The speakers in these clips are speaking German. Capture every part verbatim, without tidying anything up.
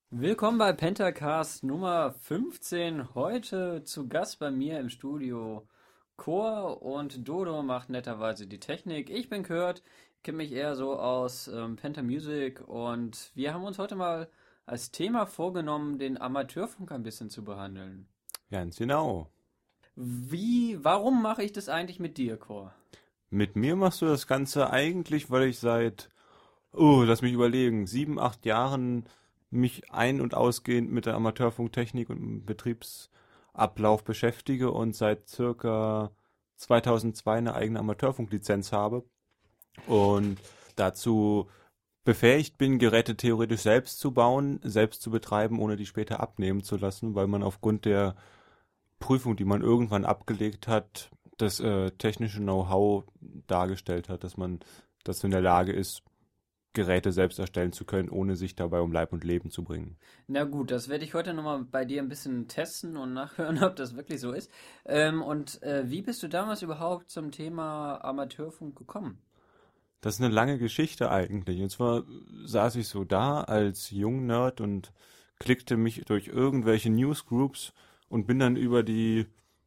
Willkommen bei Pentacast Nummer fünfzehn. Heute zu Gast bei mir im Studio Chor und Dodo macht netterweise die Technik. Ich bin Kurt, kenne mich eher so aus ähm, Penta Music und wir haben uns heute mal als Thema vorgenommen, den Amateurfunk ein bisschen zu behandeln. Ganz genau. Wie, warum mache ich das eigentlich mit dir, Chor? Mit mir machst du das Ganze eigentlich, weil ich seit, oh, lass mich überlegen, sieben, acht Jahren mich ein- und ausgehend mit der Amateurfunktechnik und dem Betriebsablauf beschäftige und seit circa zweitausendzwei eine eigene Amateurfunklizenz habe und dazu befähigt bin, Geräte theoretisch selbst zu bauen, selbst zu betreiben, ohne die später abnehmen zu lassen, weil man aufgrund der Prüfung, die man irgendwann abgelegt hat, das äh, technische Know-how dargestellt hat, dass man dazu in der Lage ist, Geräte selbst erstellen zu können, ohne sich dabei um Leib und Leben zu bringen. Na gut, das werde ich heute nochmal bei dir ein bisschen testen und nachhören, ob das wirklich so ist. Ähm, und äh, wie bist du damals überhaupt zum Thema Amateurfunk gekommen? Das ist eine lange Geschichte eigentlich. Und zwar saß ich so da als Jungnerd und klickte mich durch irgendwelche Newsgroups und bin dann über die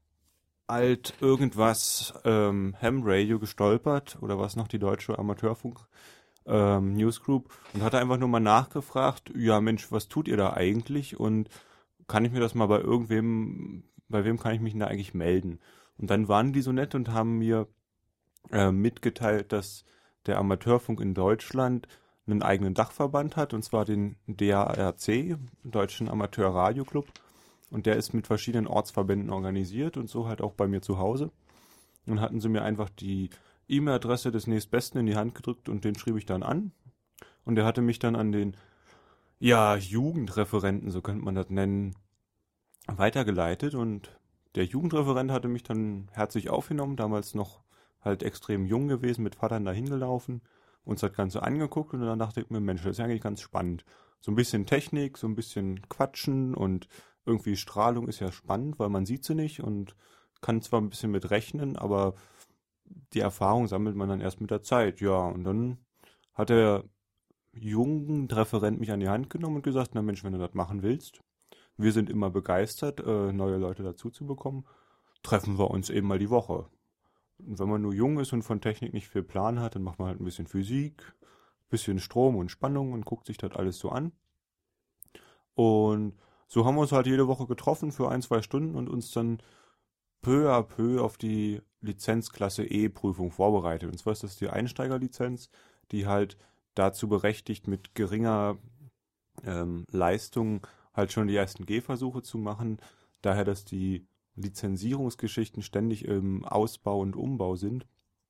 alt irgendwas ähm, Ham Radio gestolpert oder was noch die deutsche Amateurfunk ähm, Newsgroup und hatte einfach nur mal nachgefragt, ja Mensch, was tut ihr da eigentlich und kann ich mir das mal bei irgendwem, bei wem kann ich mich denn da eigentlich melden? Und dann waren die so nett und haben mir äh, mitgeteilt, dass der Amateurfunk in Deutschland einen eigenen Dachverband hat, und zwar den D A R C, Deutschen Amateurradioclub. Und der ist mit verschiedenen Ortsverbänden organisiert und so halt auch bei mir zu Hause. Und hatten sie mir einfach die E-Mail-Adresse des nächstbesten in die Hand gedrückt und den schrieb ich dann an. Und der hatte mich dann an den, ja, Jugendreferenten, so könnte man das nennen, weitergeleitet. Und der Jugendreferent hatte mich dann herzlich aufgenommen, damals noch halt extrem jung gewesen, mit Vatern dahin gelaufen, uns das Ganze angeguckt und dann dachte ich mir, Mensch, das ist ja eigentlich ganz spannend. So ein bisschen Technik, so ein bisschen Quatschen und irgendwie Strahlung ist ja spannend, weil man sieht sie nicht und kann zwar ein bisschen mit rechnen, aber die Erfahrung sammelt man dann erst mit der Zeit, ja. Und dann hat der Jugendreferent mich an die Hand genommen und gesagt, na Mensch, wenn du das machen willst, wir sind immer begeistert, äh, neue Leute dazu zu bekommen, treffen wir uns eben mal die Woche. Und wenn man nur jung ist und von Technik nicht viel Plan hat, dann macht man halt ein bisschen Physik, ein bisschen Strom und Spannung und guckt sich das alles so an. Und so haben wir uns halt jede Woche getroffen für ein, zwei Stunden und uns dann peu à peu auf die Lizenzklasse E-Prüfung vorbereitet. Und zwar ist das die Einsteigerlizenz, die halt dazu berechtigt, mit geringer ähm, Leistung halt schon die ersten Gehversuche zu machen. Daher, dass die Lizenzierungsgeschichten ständig im Ausbau und Umbau sind,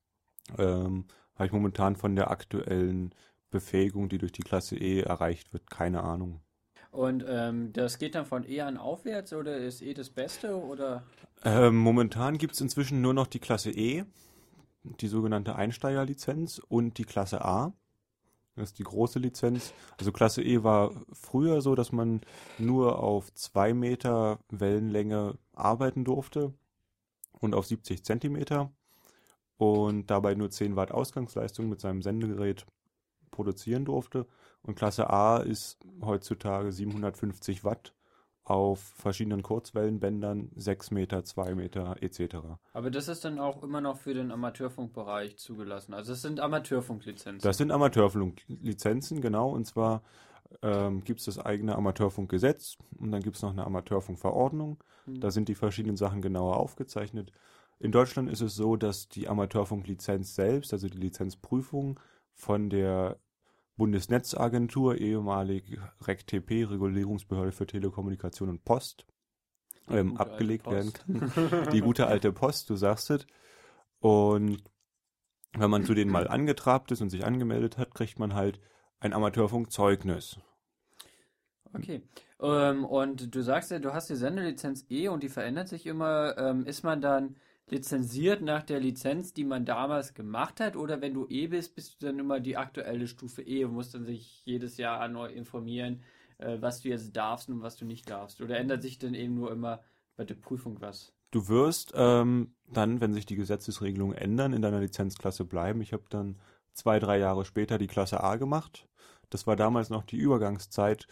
ähm, habe ich momentan von der aktuellen Befähigung, die durch die Klasse E erreicht wird, keine Ahnung. Und ähm, das geht dann von E an aufwärts oder ist E das Beste oder? Ähm, momentan gibt es inzwischen nur noch die Klasse E, die sogenannte Einsteigerlizenz, und die Klasse A. Das ist die große Lizenz. Also Klasse E war früher so, dass man nur auf zwei Meter Wellenlänge arbeiten durfte und auf siebzig Zentimeter und dabei nur zehn Watt Ausgangsleistung mit seinem Sendegerät produzieren durfte. Und Klasse A ist heutzutage siebenhundertfünfzig Watt auf verschiedenen Kurzwellenbändern, sechs Meter, zwei Meter et cetera. Aber das ist dann auch immer noch für den Amateurfunkbereich zugelassen. Also es sind Das Amateurfunklizenzen. sind Amateurfunklizenzen, genau. Und zwar ähm, gibt es das eigene Amateurfunkgesetz und dann gibt es noch eine Amateurfunkverordnung. Hm. Da sind die verschiedenen Sachen genauer aufgezeichnet. In Deutschland ist es so, dass die Amateurfunklizenz selbst, also die Lizenzprüfung von der Bundesnetzagentur, ehemalig RecTP, Regulierungsbehörde für Telekommunikation und Post, Die ähm, gute alte abgelegt werden Post. kann. Die gute alte Post, du sagst es. Und wenn man zu denen mal angetrabt ist und sich angemeldet hat, kriegt man halt ein Amateurfunkzeugnis. Okay. Ähm, und du sagst ja, du hast die Sendelizenz E und die verändert sich immer. Ähm, ist man dann lizenziert nach der Lizenz, die man damals gemacht hat? Oder wenn du E bist, bist du dann immer die aktuelle Stufe E und musst dann sich jedes Jahr neu informieren, äh, was du jetzt darfst und was du nicht darfst? Oder ändert sich dann eben nur immer bei der Prüfung was? Du wirst ähm, dann, wenn sich die Gesetzesregelungen ändern, in deiner Lizenzklasse bleiben. Ich habe dann zwei, drei Jahre später die Klasse A gemacht. Das war damals noch die Übergangszeit,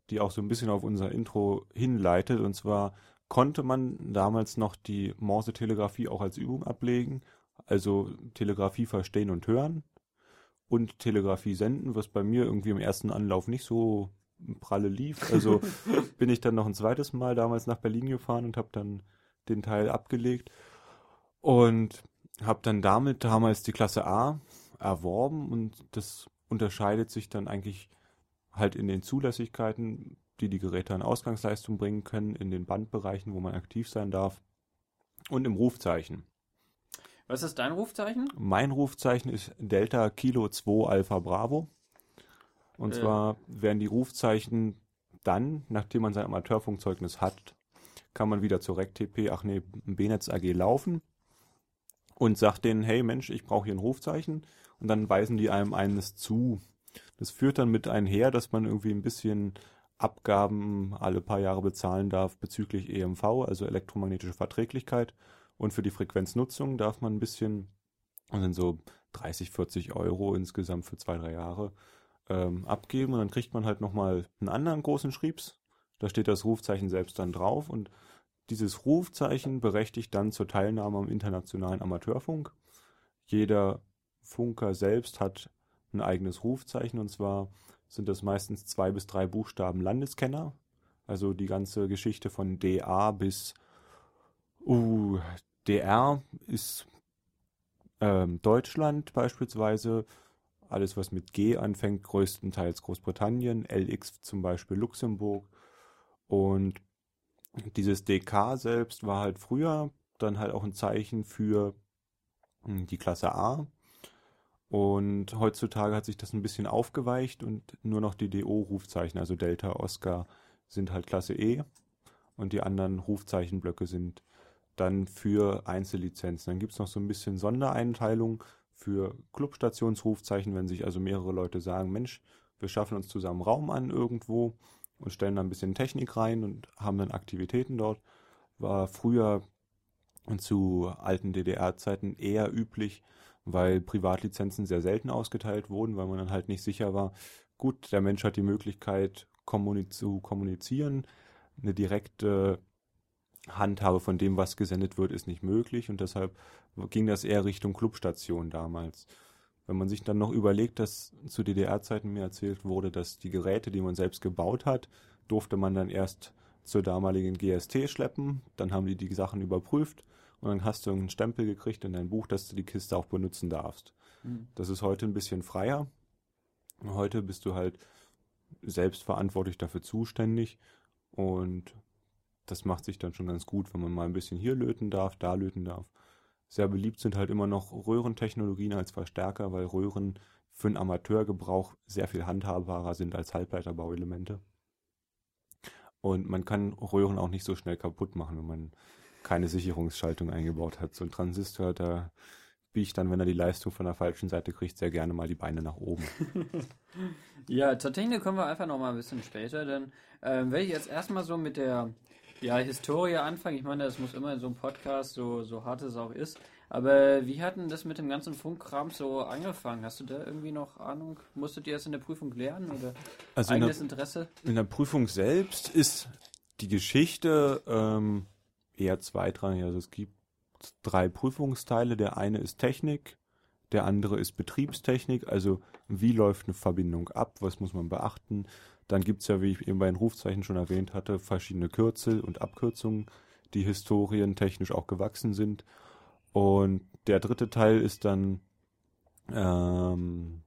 die auch so ein bisschen auf unser Intro hinleitet. Und zwar konnte man damals noch die Morse-Telegrafie auch als Übung ablegen, also Telegrafie verstehen und hören und Telegrafie senden, was bei mir irgendwie im ersten Anlauf nicht so pralle lief. Also bin ich dann noch ein zweites Mal damals nach Berlin gefahren und habe dann den Teil abgelegt und habe dann damit damals die Klasse A erworben und das unterscheidet sich dann eigentlich halt in den Zulässigkeiten, die die Geräte an Ausgangsleistung bringen können, in den Bandbereichen, wo man aktiv sein darf und im Rufzeichen. Was ist dein Rufzeichen? Mein Rufzeichen ist Delta Kilo zwei Alpha Bravo. Und Äh. zwar werden die Rufzeichen dann, nachdem man sein Amateurfunkzeugnis hat, kann man wieder zur R E C T P, ach nee, B-Netz A G laufen und sagt denen, hey Mensch, ich brauche hier ein Rufzeichen. Und dann weisen die einem eines zu. Das führt dann mit einher, dass man irgendwie ein bisschen Abgaben alle paar Jahre bezahlen darf bezüglich E M V, also elektromagnetische Verträglichkeit. Und für die Frequenznutzung darf man ein bisschen, das sind so dreißig, vierzig Euro insgesamt für zwei, drei Jahre, ähm, abgeben. Und dann kriegt man halt nochmal einen anderen großen Schriebs. Da steht das Rufzeichen selbst dann drauf. Und dieses Rufzeichen berechtigt dann zur Teilnahme am internationalen Amateurfunk. Jeder Funker selbst hat ein eigenes Rufzeichen. Und zwar sind das meistens zwei bis drei Buchstaben Landeskenner. Also die ganze Geschichte von D A bis uh, D R ist ähm, Deutschland beispielsweise. Alles, was mit G anfängt, größtenteils Großbritannien. L X zum Beispiel Luxemburg. Und dieses D K selbst war halt früher dann halt auch ein Zeichen für die Klasse A. Und heutzutage hat sich das ein bisschen aufgeweicht und nur noch die D O-Rufzeichen, also Delta, Oscar, sind halt Klasse E. Und die anderen Rufzeichenblöcke sind dann für Einzellizenzen. Dann gibt es noch so ein bisschen Sondereinteilung für Clubstationsrufzeichen, wenn sich also mehrere Leute sagen, Mensch, wir schaffen uns zusammen Raum an irgendwo und stellen da ein bisschen Technik rein und haben dann Aktivitäten dort. War früher zu alten D D R-Zeiten eher üblich, weil Privatlizenzen sehr selten ausgeteilt wurden, weil man dann halt nicht sicher war, gut, der Mensch hat die Möglichkeit kommuniz- zu kommunizieren, eine direkte Handhabe von dem, was gesendet wird, ist nicht möglich und deshalb ging das eher Richtung Clubstation damals. Wenn man sich dann noch überlegt, dass zu D D R-Zeiten mir erzählt wurde, dass die Geräte, die man selbst gebaut hat, durfte man dann erst zur damaligen G S T schleppen, dann haben die die Sachen überprüft und dann hast du einen Stempel gekriegt in dein Buch, dass du die Kiste auch benutzen darfst. Mhm. Das ist heute ein bisschen freier. Heute bist du halt selbstverantwortlich dafür zuständig und das macht sich dann schon ganz gut, wenn man mal ein bisschen hier löten darf, da löten darf. Sehr beliebt sind halt immer noch Röhrentechnologien als Verstärker, weil Röhren für den Amateurgebrauch sehr viel handhabbarer sind als Halbleiterbauelemente. Und man kann Röhren auch nicht so schnell kaputt machen, wenn man keine Sicherungsschaltung eingebaut hat. So ein Transistor, da biegt dann, wenn er die Leistung von der falschen Seite kriegt, sehr gerne mal die Beine nach oben. Ja, zur Technik kommen wir einfach noch mal ein bisschen später, denn ähm, wenn ich jetzt erstmal so mit der ja, Historie anfangen, ich meine, das muss immer in so einem Podcast, so, so hart es auch ist, aber wie hat denn das mit dem ganzen Funkkram so angefangen? Hast du da irgendwie noch Ahnung? Musstet ihr das in der Prüfung lernen oder also eigenes in der, Interesse? In der Prüfung selbst ist die Geschichte ähm, eher zweitrangig. Also es gibt drei Prüfungsteile. Der eine ist Technik, der andere ist Betriebstechnik, also wie läuft eine Verbindung ab, was muss man beachten. Dann gibt es ja, wie ich eben bei den Rufzeichen schon erwähnt hatte, verschiedene Kürzel und Abkürzungen, die historientechnisch auch gewachsen sind. Und der dritte Teil ist dann, ähm,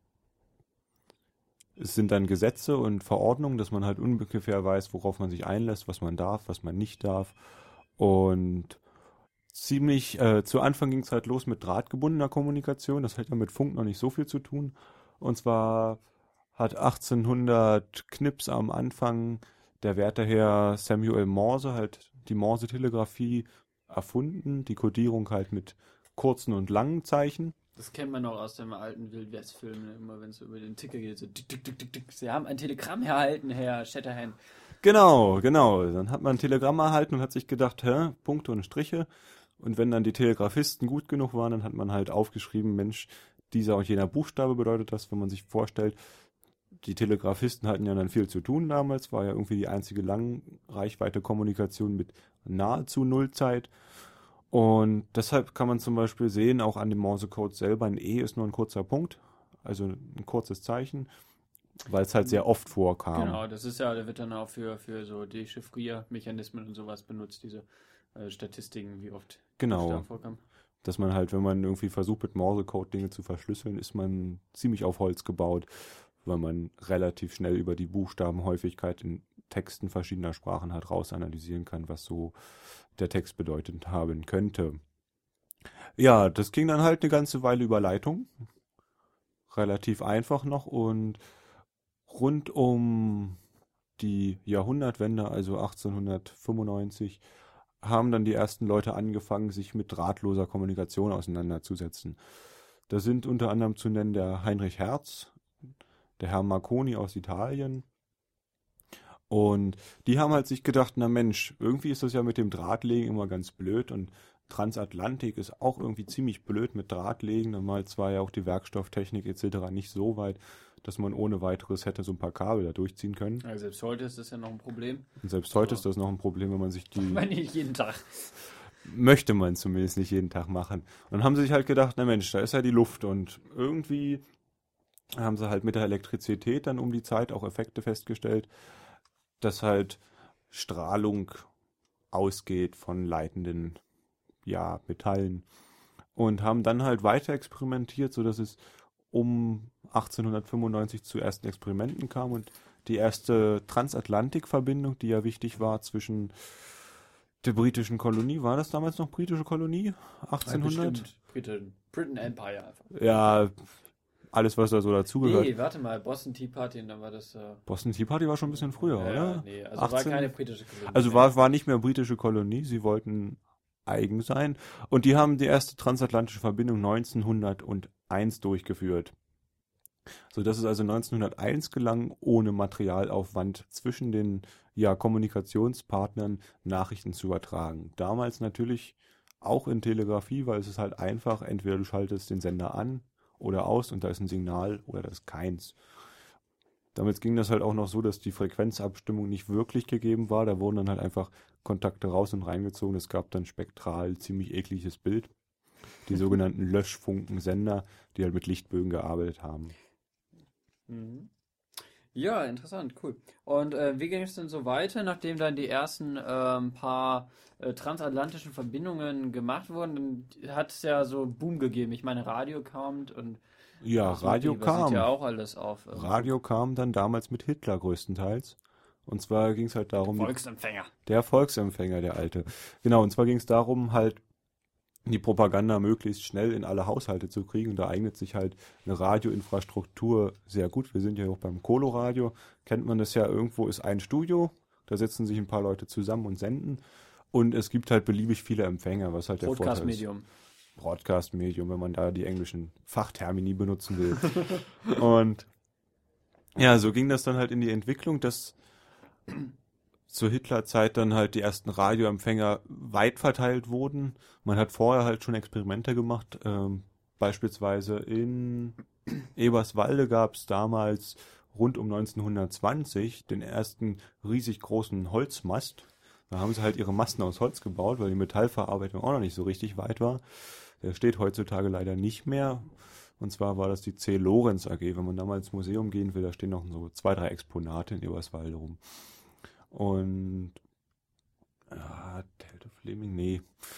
es sind dann Gesetze und Verordnungen, dass man halt ungefähr weiß, worauf man sich einlässt, was man darf, was man nicht darf. Und ziemlich, äh, zu Anfang ging es halt los mit drahtgebundener Kommunikation. Das hat ja mit Funk noch nicht so viel zu tun. Und zwar hat achtzehnhundert Knips am Anfang der Werteherr Samuel Morse halt die Morse-Telegrafie erfunden. Die Kodierung halt mit kurzen und langen Zeichen. Das kennt man noch aus dem alten Wildwest-Film, ne? Immer wenn es über den Ticker geht, so tick, tick, tick, tick, tick. Sie haben ein Telegramm erhalten, Herr Shatterhand. Genau, genau. Dann hat man ein Telegramm erhalten und hat sich gedacht, hä, Punkte und Striche. Und wenn dann die Telegrafisten gut genug waren, dann hat man halt aufgeschrieben, Mensch, dieser und jener Buchstabe bedeutet das, wenn man sich vorstellt, die Telegrafisten hatten ja dann viel zu tun damals, war ja irgendwie die einzige Langreichweite-Kommunikation mit nahezu Nullzeit. Und deshalb kann man zum Beispiel sehen, auch an dem Morsecode selber, ein E ist nur ein kurzer Punkt, also ein kurzes Zeichen, weil es halt sehr oft vorkam. Genau, das ist ja, der wird dann auch für, für so Dechiffriermechanismen und sowas benutzt, diese äh, Statistiken, wie oft Genau. Buchstaben vorkommen. Dass man halt, wenn man irgendwie versucht, mit Morsecode Dinge zu verschlüsseln, ist man ziemlich auf Holz gebaut, weil man relativ schnell über die Buchstabenhäufigkeit in Texten verschiedener Sprachen halt rausanalysieren kann, was so der Text bedeutet haben könnte. Ja, das ging dann halt eine ganze Weile über Leitung. Relativ einfach noch und rund um die Jahrhundertwende, also achtzehnhundertfünfundneunzig, haben dann die ersten Leute angefangen, sich mit drahtloser Kommunikation auseinanderzusetzen. Da sind unter anderem zu nennen der Heinrich Hertz, der Herr Marconi aus Italien. Und die haben halt sich gedacht, na Mensch, irgendwie ist das ja mit dem Drahtlegen immer ganz blöd und Transatlantik ist auch irgendwie ziemlich blöd mit Drahtlegen. Damals war ja auch die Werkstofftechnik et cetera nicht so weit, dass man ohne weiteres hätte so ein paar Kabel da durchziehen können. Ja, selbst heute ist das ja noch ein Problem. Und selbst heute ist das noch ein Problem, wenn man sich die... Aber nicht jeden Tag. Möchte man zumindest nicht jeden Tag machen. Und dann haben sie sich halt gedacht, na Mensch, da ist ja die Luft und irgendwie haben sie halt mit der Elektrizität dann um die Zeit auch Effekte festgestellt, dass halt Strahlung ausgeht von leitenden ja, Metallen und haben dann halt weiter experimentiert, sodass es um achtzehnhundertfünfundneunzig zu ersten Experimenten kam und die erste Transatlantikverbindung, die ja wichtig war zwischen der britischen Kolonie, war das damals noch britische Kolonie? achtzehnhundert? Britain, Britain Empire einfach. Ja, alles, was da so dazugehört. Nee, warte mal, Boston Tea Party, und dann war das... Äh, Boston Tea Party war schon ein bisschen früher, ja, oder? Nee, also achtzehn war keine britische Kolonie. Also war, war nicht mehr britische Kolonie, sie wollten eigen sein. Und die haben die erste transatlantische Verbindung neunzehnhunderteins durchgeführt. So dass es also neunzehnhunderteins gelang, ohne Materialaufwand zwischen den ja, Kommunikationspartnern Nachrichten zu übertragen. Damals natürlich auch in Telegrafie, weil es ist halt einfach, entweder du schaltest den Sender an oder aus und da ist ein Signal oder da ist keins. Damit ging das halt auch noch so, dass die Frequenzabstimmung nicht wirklich gegeben war. Da wurden dann halt einfach Kontakte raus und reingezogen. Es gab dann spektral ziemlich ekliges Bild. Die sogenannten Löschfunkensender, die halt mit Lichtbögen gearbeitet haben. Mhm. Ja, interessant, cool. Und äh, wie ging es denn so weiter, nachdem dann die ersten ähm, paar äh, transatlantischen Verbindungen gemacht wurden? Dann hat es ja so Boom gegeben. Ich meine, Radio kam und Ja, das Radio basiert kam. ja auch alles auf. Ähm, Radio kam dann damals mit Hitler größtenteils. Und zwar ging es halt darum... Volksempfänger. Der Volksempfänger, der alte. Genau, und zwar ging es darum, halt die Propaganda möglichst schnell in alle Haushalte zu kriegen. Und da eignet sich halt eine Radioinfrastruktur sehr gut. Wir sind ja auch beim Coloradio. Kennt man das ja, irgendwo ist ein Studio. Da setzen sich ein paar Leute zusammen und senden. Und es gibt halt beliebig viele Empfänger, was halt der Vorteil ist. Broadcast-Medium. Broadcast-Medium, wenn man da die englischen Fachtermini benutzen will. Und ja, so ging das dann halt in die Entwicklung, dass zur Hitlerzeit dann halt die ersten Radioempfänger weit verteilt wurden. Man hat vorher halt schon Experimente gemacht. Ähm, beispielsweise in Eberswalde gab es damals rund um neunzehnhundertzwanzig den ersten riesig großen Holzmast. Da haben sie halt ihre Masten aus Holz gebaut, weil die Metallverarbeitung auch noch nicht so richtig weit war. Der steht heutzutage leider nicht mehr. Und zwar war das die C. Lorenz A G. Wenn man da mal ins Museum gehen will, da stehen noch so zwei, drei Exponate in Eberswalde rum. Und ja, Thelte Fleming, nee.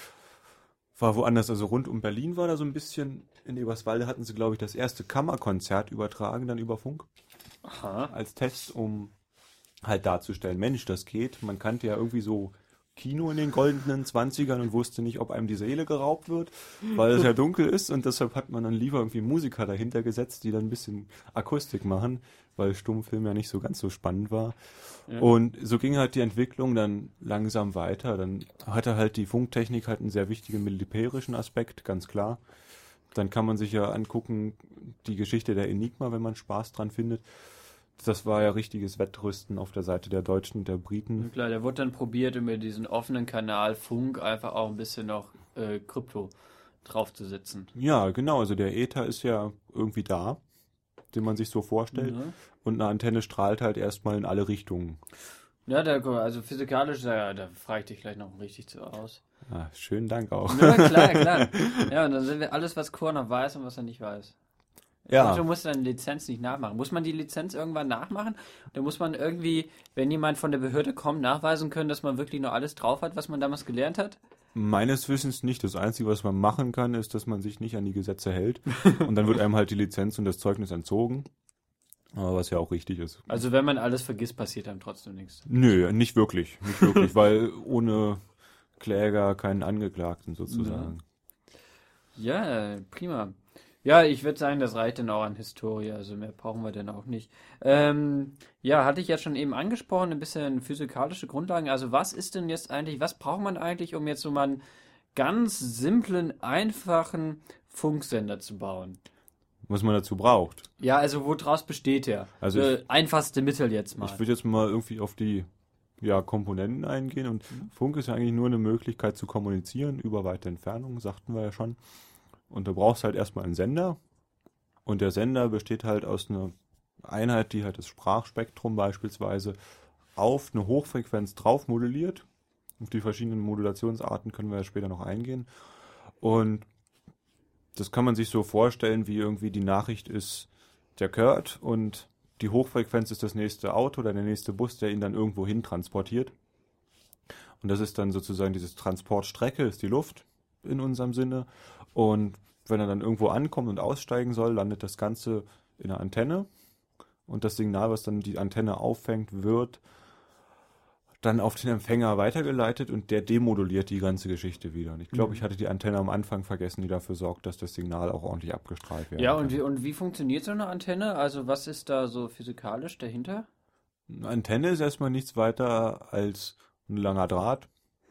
War woanders, also rund um Berlin war da so ein bisschen. In Eberswalde hatten sie, glaube ich, das erste Kammerkonzert übertragen, dann über Funk. Aha. Als Test, um halt darzustellen, Mensch, das geht. Man kannte ja irgendwie so Kino in den goldenen Zwanzigern und wusste nicht, ob einem die Seele geraubt wird, weil es ja dunkel ist, und deshalb hat man dann lieber irgendwie Musiker dahinter gesetzt, die dann ein bisschen Akustik machen, weil Stummfilm ja nicht so ganz so spannend war. Ja. Und so ging halt die Entwicklung dann langsam weiter. Dann hatte halt die Funktechnik halt einen sehr wichtigen militärischen Aspekt, ganz klar. Dann kann man sich ja angucken, die Geschichte der Enigma, wenn man Spaß dran findet. Das war ja richtiges Wettrüsten auf der Seite der Deutschen und der Briten. Ja, klar, der wurde dann probiert, über diesen offenen Kanal Funk einfach auch ein bisschen noch äh, Krypto draufzusetzen. Ja, genau. Also der Äther ist ja irgendwie da. den man sich so vorstellt. Mhm. Und eine Antenne strahlt halt erstmal in alle Richtungen. Ja, da, also physikalisch, da, da frage ich dich gleich noch richtig zu aus. Ah, schönen Dank auch. Ja, klar, klar. Ja, und dann sind wir alles, was Core noch weiß und was er nicht weiß. Ja. Du musst deine Lizenz nicht nachmachen. Muss man die Lizenz irgendwann nachmachen? Oder muss man irgendwie, wenn jemand von der Behörde kommt, nachweisen können, dass man wirklich nur alles drauf hat, was man damals gelernt hat? Meines Wissens nicht. Das Einzige, was man machen kann, ist, dass man sich nicht an die Gesetze hält. Und dann wird einem halt die Lizenz und das Zeugnis entzogen. Aber was ja auch richtig ist. Also wenn man alles vergisst, passiert einem trotzdem nichts. Nö, nicht wirklich. Nicht wirklich, weil ohne Kläger keinen Angeklagten sozusagen. Ja, prima. Ja, ich würde sagen, das reicht dann auch an Historie, also mehr brauchen wir dann auch nicht. Ähm, ja, hatte ich ja schon eben angesprochen, ein bisschen physikalische Grundlagen. Also was ist denn jetzt eigentlich, was braucht man eigentlich, um jetzt so mal einen ganz simplen, einfachen Funksender zu bauen? Was man dazu braucht. Ja, also woraus besteht der? Also äh, ich- einfachste Mittel jetzt mal. Ich würde jetzt mal irgendwie auf die ja, Komponenten eingehen. Und Funk ist ja eigentlich nur eine Möglichkeit zu kommunizieren über weite Entfernungen, sagten wir ja schon. Und du brauchst halt erstmal einen Sender. Und der Sender besteht halt aus einer Einheit, die halt das Sprachspektrum beispielsweise auf eine Hochfrequenz drauf modelliert. Auf die verschiedenen Modulationsarten können wir ja später noch eingehen. Und das kann man sich so vorstellen, wie irgendwie die Nachricht ist, der Kurt und die Hochfrequenz ist das nächste Auto oder der nächste Bus, der ihn dann irgendwo hin transportiert. Und das ist dann sozusagen diese Transportstrecke, ist die Luft in unserem Sinne. Und wenn er dann irgendwo ankommt und aussteigen soll, landet das Ganze in einer Antenne. Und das Signal, was dann die Antenne auffängt, wird dann auf den Empfänger weitergeleitet und der demoduliert die ganze Geschichte wieder. Und ich glaube, Mhm. ich hatte die Antenne am Anfang vergessen, die dafür sorgt, dass das Signal auch ordentlich abgestrahlt wird. Ja, und wie, und wie funktioniert so eine Antenne? Also was ist da so physikalisch dahinter? Eine Antenne ist erstmal nichts weiter als ein langer Draht.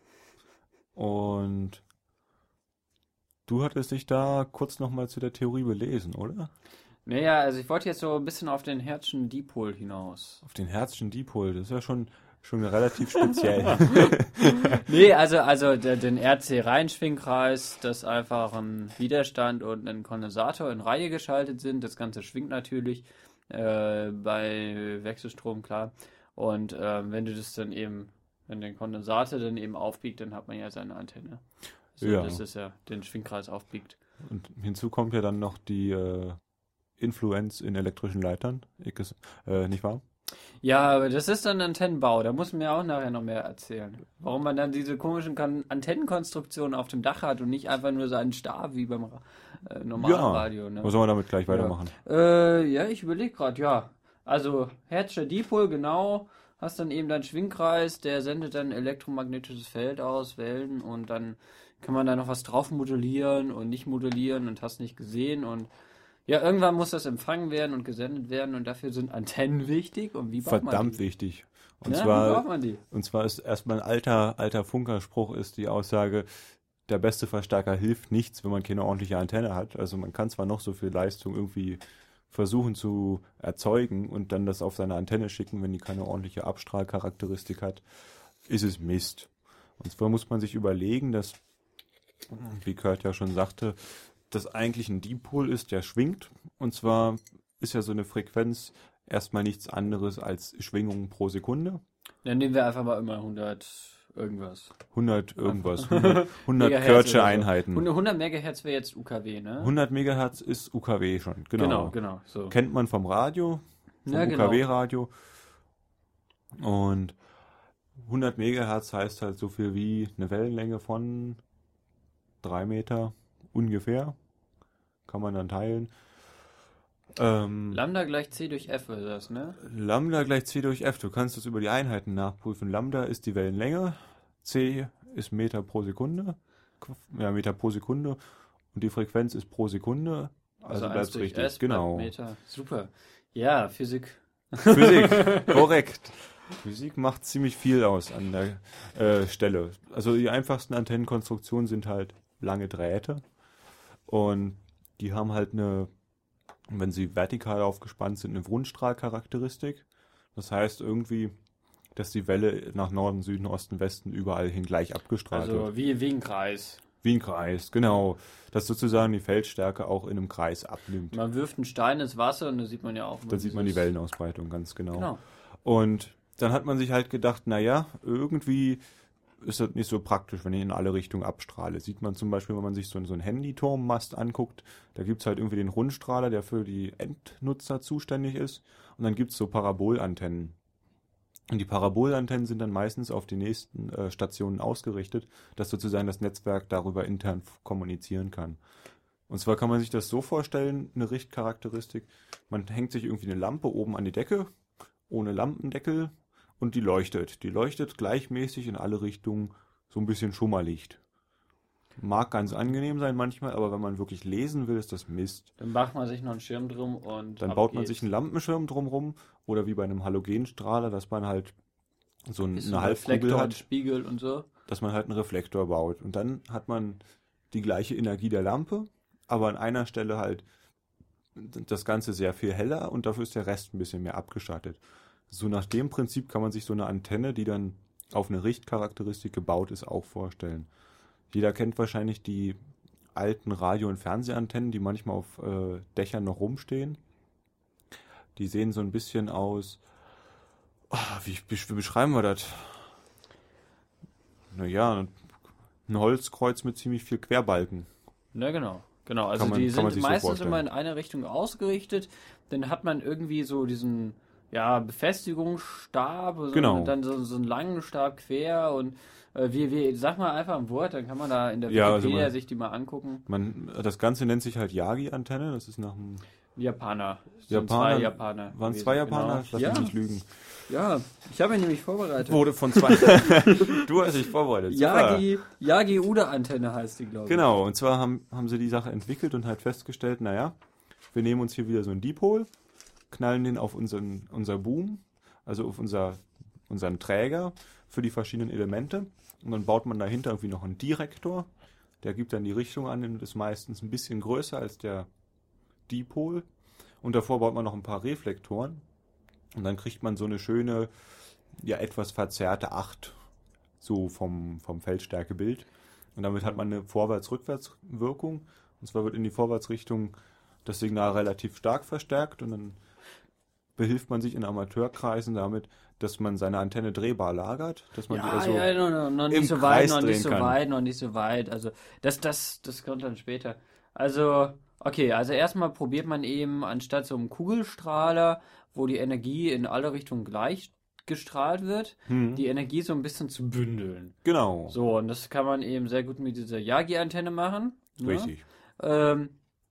Und du hattest dich da kurz nochmal zu der Theorie belesen, oder? Naja, also ich wollte jetzt so ein bisschen auf den Hertzschen Dipol hinaus. Auf den Hertzschen Dipol, das ist ja schon, schon relativ speziell. Nee, also, also der, den R C-Reinschwingkreis, dass einfach ein Widerstand und ein Kondensator in Reihe geschaltet sind. Das Ganze schwingt natürlich äh, bei Wechselstrom, klar. Und äh, wenn du das dann eben, wenn der Kondensator dann eben aufbiegt, dann hat man ja seine Antenne. So, Ja. Das ist ja den Schwingkreis aufbiegt. Und hinzu kommt ja dann noch die äh, Influenz in elektrischen Leitern, ich, es- äh, nicht wahr? Ja, aber das ist dann Antennenbau. Da muss mir auch nachher noch mehr erzählen. Warum man dann diese komischen Kon Antennenkonstruktionen auf dem Dach hat und nicht einfach nur so einen Stab wie beim Ra- äh, normalen Ja. Radio. Ne? Was sollen wir damit gleich weitermachen? Äh, ja, ich überlege gerade, ja. Also Hertzscher Dipol, genau. Hast dann eben deinen Schwingkreis, der sendet dann elektromagnetisches Feld aus, Wellen, und dann kann man da noch was drauf modellieren und nicht modellieren und hast nicht gesehen, und ja, irgendwann muss das empfangen werden und gesendet werden, und dafür sind Antennen wichtig. Und wie baut man Verdammt die? wichtig. Und Ja, wie zwar baut man die? Und zwar ist erstmal ein alter, alter Funkerspruch ist die Aussage, der beste Verstärker hilft nichts, wenn man keine ordentliche Antenne hat. Also man kann zwar noch so viel Leistung irgendwie versuchen zu erzeugen und dann das auf seine Antenne schicken, wenn die keine ordentliche Abstrahlcharakteristik hat, ist es Mist. Und zwar muss man sich überlegen, dass, wie Kurt ja schon sagte, das eigentlich ein Dipol ist, der schwingt. Und zwar ist ja so eine Frequenz erstmal nichts anderes als Schwingungen pro Sekunde. Dann nehmen wir einfach mal immer hundert irgendwas. hundert irgendwas, hundert, hundert Megahertz oder Kirche so. Einheiten. hundert Megahertz wäre jetzt U K W, ne? hundert Megahertz ist U K W schon, genau. Genau, genau. So. Kennt man vom Radio, vom Ja, genau. U K W-Radio. Und hundert Megahertz heißt halt so viel wie eine Wellenlänge von drei Meter ungefähr. Kann man dann teilen. Ähm, Lambda gleich C durch F ist das, ne? Lambda gleich C durch F. Du kannst das über die Einheiten nachprüfen. Lambda ist die Wellenlänge, C ist Meter pro Sekunde, ja, Meter pro Sekunde, und die Frequenz ist pro Sekunde. Also, eins bleibt's durch richtig. S Genau. bleibt Meter. Super. Ja, Physik. Physik, korrekt. Physik macht ziemlich viel aus an der äh, Stelle. Also die einfachsten Antennenkonstruktionen sind halt lange Drähte und die haben halt eine, wenn sie vertikal aufgespannt sind, eine Wundstrahlcharakteristik. Das heißt irgendwie, dass die Welle nach Norden, Süden, Osten, Westen überall hin gleich abgestrahlt wird. Also wie, wie ein Kreis. Wie ein Kreis, genau. Dass sozusagen die Feldstärke auch in einem Kreis abnimmt. Man wirft einen Stein ins Wasser und da sieht man ja auch... Da sieht man die Wellenausbreitung, ganz genau. Genau. Und dann hat man sich halt gedacht, naja, irgendwie ist das nicht so praktisch, wenn ich in alle Richtungen abstrahle. Sieht man zum Beispiel, wenn man sich so, so einen Handyturmmast anguckt, da gibt es halt irgendwie den Rundstrahler, der für die Endnutzer zuständig ist. Und dann gibt es so Parabolantennen. Und die Parabolantennen sind dann meistens auf die nächsten äh, Stationen ausgerichtet, dass sozusagen das Netzwerk darüber intern f- kommunizieren kann. Und zwar kann man sich das so vorstellen, eine Richtcharakteristik, man hängt sich irgendwie eine Lampe oben an die Decke, ohne Lampendeckel, und die leuchtet. Die leuchtet gleichmäßig in alle Richtungen, so ein bisschen Schummerlicht. Mag ganz angenehm sein manchmal, aber wenn man wirklich lesen will, ist das Mist. Dann macht man sich noch einen Schirm drum und Dann ab baut man geht's. sich einen Lampenschirm drumrum oder wie bei einem Halogenstrahler, dass man halt so ein- Ist eine ein Halbkugel Reflektor und hat, Spiegel und so. dass man halt einen Reflektor baut. Und dann hat man die gleiche Energie der Lampe, aber an einer Stelle halt das Ganze sehr viel heller und dafür ist der Rest ein bisschen mehr abgeschattet. So nach dem Prinzip kann man sich so eine Antenne, die dann auf eine Richtcharakteristik gebaut ist, auch vorstellen. Jeder kennt wahrscheinlich die alten Radio- und Fernsehantennen, die manchmal auf äh, Dächern noch rumstehen. Die sehen so ein bisschen aus. Oh, wie, wie, wie beschreiben wir das? Naja, ein Holzkreuz mit ziemlich viel Querbalken. Ja, genau. Genau, also Kann man- die kann man sind sich so meistens vorstellen. immer in eine Richtung ausgerichtet. Dann hat man irgendwie so diesen ja, Befestigungsstab so, Genau. und dann so, so einen langen Stab quer und äh, wie, wie, sag mal einfach ein Wort, dann kann man da in der Ja, Wikipedia also man- sich die mal angucken. Man, das Ganze nennt sich halt Yagi-Antenne. Das ist nach dem Japaner. Das sind Japaner. zwei Japaner. Waren es gewesen, zwei Japaner? Genau. Lass Ja, mich nicht lügen. ja, ich habe ihn nämlich vorbereitet. Wurde von zwei. Du hast dich vorbereitet. Super. Yagi, Yagi Uda-Antenne heißt die, glaube ich. Genau, und zwar haben, haben sie die Sache entwickelt und halt festgestellt, naja, wir nehmen uns hier wieder so einen Dipol, knallen den auf unseren, unser Boom, also auf unser, unseren Träger für die verschiedenen Elemente und dann baut man dahinter irgendwie noch einen Direktor, der gibt dann die Richtung an und ist meistens ein bisschen größer als der Dipol und davor baut man noch ein paar Reflektoren und dann kriegt man so eine schöne, ja etwas verzerrte Acht so vom, vom Feldstärkebild. Und damit hat man eine Vorwärts-Rückwärts-Wirkung. Und zwar wird in die Vorwärtsrichtung das Signal relativ stark verstärkt und dann behilft man sich in Amateurkreisen damit, dass man seine Antenne drehbar lagert, dass man die Ja, also ja, noch, noch, noch im nicht so weit, Kreis noch drehen nicht so kann. weit, noch nicht so weit. Also das, das, das kommt dann später. Also, okay, also erstmal probiert man eben anstatt so einem Kugelstrahler, wo die Energie in alle Richtungen gleich gestrahlt wird, Hm, die Energie so ein bisschen zu bündeln. genau, So, und das kann man eben sehr gut mit dieser Yagi-Antenne machen. ne? richtig. Ähm,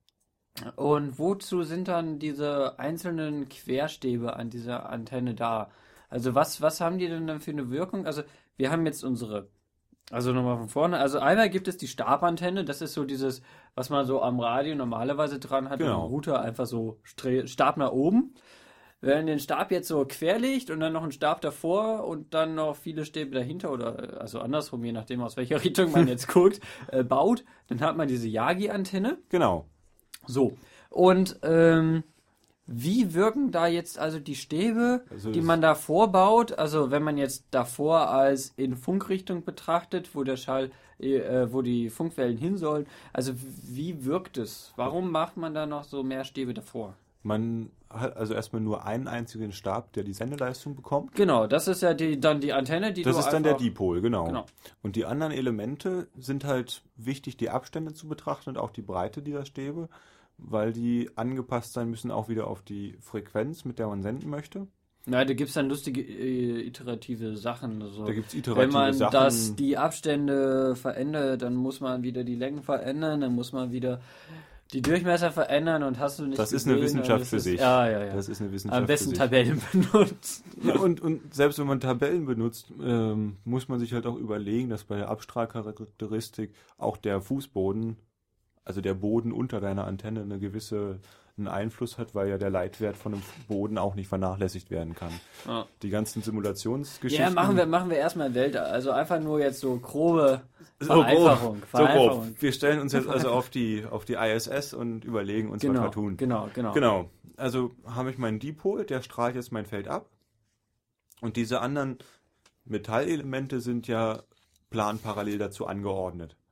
und wozu sind dann diese einzelnen Querstäbe an dieser Antenne da? Also was, was haben die denn dann für eine Wirkung? Also wir haben jetzt unsere, also nochmal von vorne, also einmal gibt es die Stabantenne, das ist so dieses, was man so am Radio normalerweise dran hat, Genau. und am Router einfach so Stre- Stab nach oben. Wenn man den Stab jetzt so quer legt und dann noch einen Stab davor und dann noch viele Stäbe dahinter oder also andersrum, je nachdem aus welcher Richtung man jetzt guckt, äh, baut, dann hat man diese Yagi-Antenne. Genau. So. Und ähm, wie wirken da jetzt also die Stäbe, Also die das- man da vorbaut? Also wenn man jetzt davor als in Funkrichtung betrachtet, wo der Schall, äh, wo die Funkwellen hin sollen, also wie wirkt es? Warum macht man da noch so mehr Stäbe davor? Man hat also erstmal nur einen einzigen Stab, der die Sendeleistung bekommt. Genau, das ist ja die, dann die Antenne, die Das du ist dann der einfach- Dipol, genau. Genau. Und die anderen Elemente sind halt wichtig, die Abstände zu betrachten und auch die Breite dieser Stäbe, weil die angepasst sein müssen auch wieder auf die Frequenz, mit der man senden möchte. Na, da gibt es dann lustige äh, iterative Sachen. Also, Da gibt es iterative wenn man Sachen. das, die Abstände verändert, dann muss man wieder die Längen verändern, dann muss man wieder die Durchmesser verändern und hast du nicht Das ist eine gesehen, Wissenschaft und das für ist, sich. Ja, ja, ja. Das ist eine Wissenschaft Am besten für sich. Tabellen benutzen. Ja, und, und selbst wenn man Tabellen benutzt, ähm, muss man sich halt auch überlegen, dass bei der Abstrahlcharakteristik auch der Fußboden, also der Boden unter deiner Antenne, eine gewisse einen Einfluss hat, weil ja der Leitwert von einem Boden auch nicht vernachlässigt werden kann. Ja. Die ganzen Simulationsgeschichten. Ja, machen wir, machen wir erstmal Weltall. Also einfach nur jetzt so grobe so grob. Vereinfachung. So grob. Vereinfachung. Wir stellen uns jetzt also auf die, auf die I S S und überlegen uns, was Genau, wir tun. genau, genau. Genau. Also habe ich meinen Dipol, der strahlt jetzt mein Feld ab. Und diese anderen Metallelemente sind ja planparallel dazu angeordnet.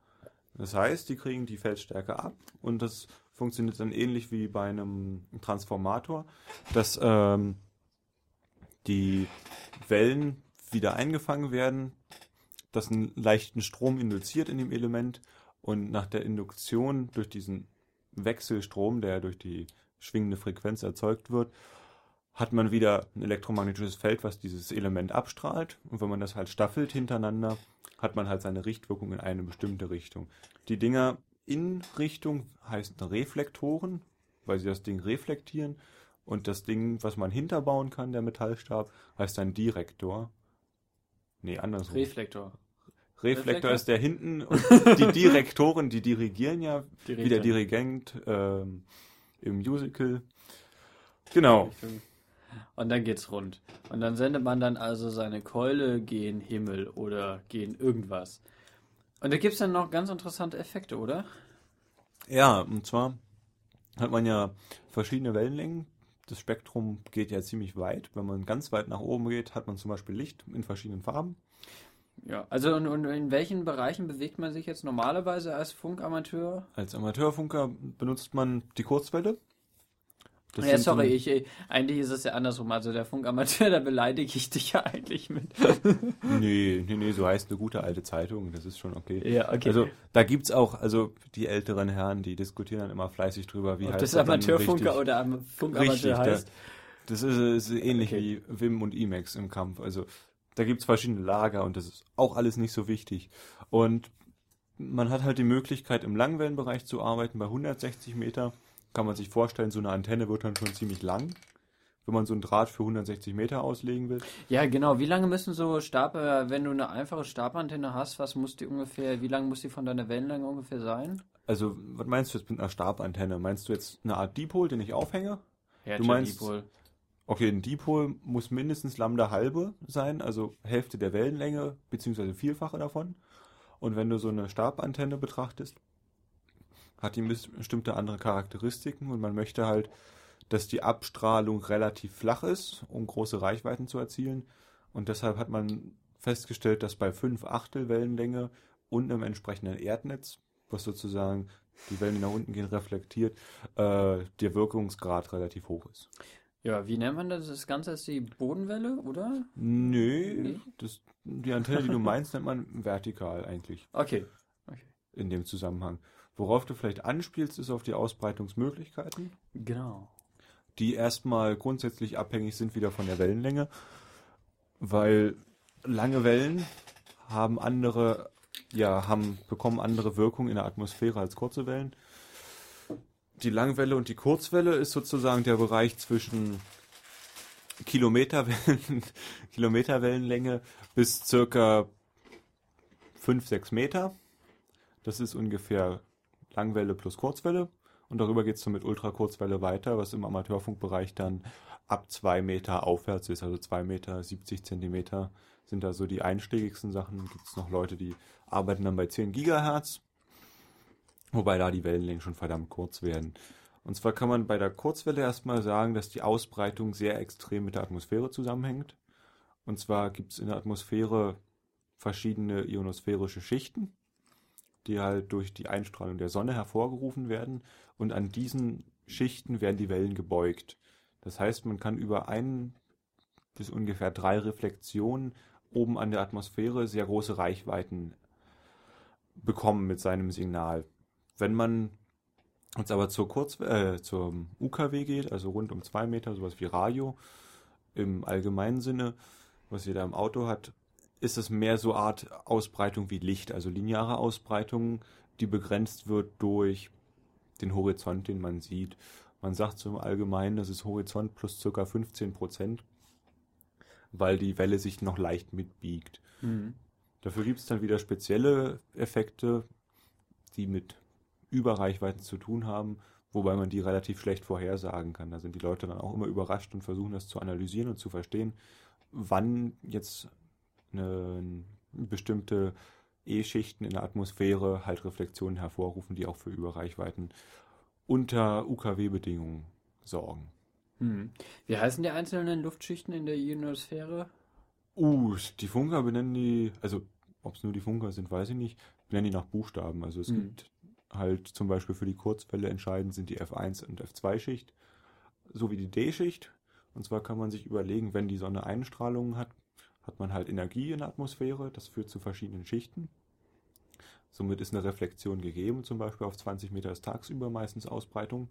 Das heißt, die kriegen die Feldstärke ab und das funktioniert dann ähnlich wie bei einem Transformator, dass ähm, die Wellen wieder eingefangen werden, das einen leichten Strom induziert in dem Element und nach der Induktion durch diesen Wechselstrom, der durch die schwingende Frequenz erzeugt wird, hat man wieder ein elektromagnetisches Feld, was dieses Element abstrahlt. Und wenn man das halt staffelt hintereinander, hat man halt seine Richtwirkung in eine bestimmte Richtung. Die Dinger in Richtung heißen Reflektoren, weil sie das Ding reflektieren. Und das Ding, was man hinterbauen kann, der Metallstab, heißt ein Direktor. Nee, andersrum. Reflektor. Reflektor, Reflektor? ist der hinten und die Direktoren, die dirigieren ja, Direkt wie der dann. Dirigent ähm, im Musical. Genau. Und dann geht's rund. Und dann sendet man dann also seine Keule gen Himmel oder gen irgendwas. Und da gibt's dann noch ganz interessante Effekte, oder? Ja, und zwar hat man ja verschiedene Wellenlängen. Das Spektrum geht ja ziemlich weit. Wenn man ganz weit nach oben geht, hat man zum Beispiel Licht in verschiedenen Farben. Ja, also und, und in welchen Bereichen bewegt man sich jetzt normalerweise als Funkamateur? Als Amateurfunker benutzt man die Kurzwelle. Das Ja, sind sorry, so- ich, äh, eigentlich ist es ja andersrum. Also der Funkamateur, da beleidige ich dich ja eigentlich mit. Nee, nee, nee, so heißt eine gute alte Zeitung. Das ist schon okay. Ja, okay. Also da gibt's auch, also die älteren Herren, die diskutieren dann immer fleißig drüber, wie Ob heißt das das dann Amateurfunker richtig. oder Am- Funkamateur Richtig, heißt? da- Das ist, ist ähnlich Okay. wie Wim und Emacs im Kampf. Also da gibt's verschiedene Lager und das ist auch alles nicht so wichtig. Und man hat halt die Möglichkeit, im Langwellenbereich zu arbeiten. Bei hundertsechzig Meter kann man sich vorstellen, so eine Antenne wird dann schon ziemlich lang, wenn man so einen Draht für hundertsechzig Meter auslegen will. Ja, genau. Wie lange müssen so Stab, äh, wenn du eine einfache Stabantenne hast, was muss die ungefähr, wie lang muss die von deiner Wellenlänge ungefähr sein? Also, was meinst du jetzt mit einer Stabantenne? Meinst du jetzt eine Art Dipol, den ich aufhänge? Hertha meinst- Dipol. Okay, ein Dipol muss mindestens Lambda halbe sein, also Hälfte der Wellenlänge, beziehungsweise Vielfache davon. Und wenn du so eine Stabantenne betrachtest, hat die bes- bestimmte andere Charakteristiken und man möchte halt, dass die Abstrahlung relativ flach ist, um große Reichweiten zu erzielen. Und deshalb hat man festgestellt, dass bei fünf Achtel Wellenlänge und einem entsprechenden Erdnetz, was sozusagen die Wellen, die nach unten gehen, reflektiert, äh, der Wirkungsgrad relativ hoch ist. Ja, wie nennt man das? Das Ganze ist die Bodenwelle, oder? Nö, Nee? das, die Antenne, die du meinst, nennt man vertikal eigentlich Okay. in dem Zusammenhang. Worauf du vielleicht anspielst, ist auf die Ausbreitungsmöglichkeiten, Genau. die erstmal grundsätzlich abhängig sind wieder von der Wellenlänge, weil lange Wellen haben andere, ja, haben, bekommen andere Wirkung in der Atmosphäre als kurze Wellen. Die Langwelle und die Kurzwelle ist sozusagen der Bereich zwischen Kilometerwellen, Kilometerwellenlänge bis circa fünf, sechs Meter. Das ist ungefähr Langwelle plus Kurzwelle. Und darüber geht es dann mit Ultrakurzwelle weiter, was im Amateurfunkbereich dann ab zwei Meter aufwärts ist. Also zwei Meter, siebzig Zentimeter sind da so die einschlägigsten Sachen. Dann gibt es noch Leute, die arbeiten dann bei zehn Gigahertz. Wobei da die Wellenlängen schon verdammt kurz werden. Und zwar kann man bei der Kurzwelle erstmal sagen, dass die Ausbreitung sehr extrem mit der Atmosphäre zusammenhängt. Und zwar gibt es in der Atmosphäre verschiedene ionosphärische Schichten, die halt durch die Einstrahlung der Sonne hervorgerufen werden. Und an diesen Schichten werden die Wellen gebeugt. Das heißt, man kann über ein bis ungefähr drei Reflexionen oben an der Atmosphäre sehr große Reichweiten bekommen mit seinem Signal. Wenn man jetzt aber zur Kurz äh, zum U K W geht, also rund um zwei Meter, sowas wie Radio, im allgemeinen Sinne, was jeder im Auto hat, ist es mehr so Art Ausbreitung wie Licht, also lineare Ausbreitung, die begrenzt wird durch den Horizont, den man sieht. Man sagt so im Allgemeinen, das ist Horizont plus ca. fünfzehn Prozent, weil die Welle sich noch leicht mitbiegt. Mhm. Dafür gibt es dann wieder spezielle Effekte, die mit Überreichweiten zu tun haben, wobei man die relativ schlecht vorhersagen kann. Da sind die Leute dann auch immer überrascht und versuchen das zu analysieren und zu verstehen, wann jetzt eine bestimmte E-Schichten in der Atmosphäre halt Reflexionen hervorrufen, die auch für Überreichweiten unter U K W-Bedingungen sorgen. Mhm. Wie heißen die einzelnen Luftschichten in der Ionosphäre? Uh, die Funker benennen die, also ob es nur die Funker sind, weiß ich nicht, nenne die nach Buchstaben. Also es Mhm. gibt halt zum Beispiel für die Kurzwelle entscheidend sind die F eins und F zwei Schicht sowie die D-Schicht. Und zwar kann man sich überlegen, wenn die Sonne Einstrahlungen hat, hat man halt Energie in der Atmosphäre. Das führt zu verschiedenen Schichten. Somit ist eine Reflexion gegeben, zum Beispiel auf zwanzig Meter ist tagsüber meistens Ausbreitung.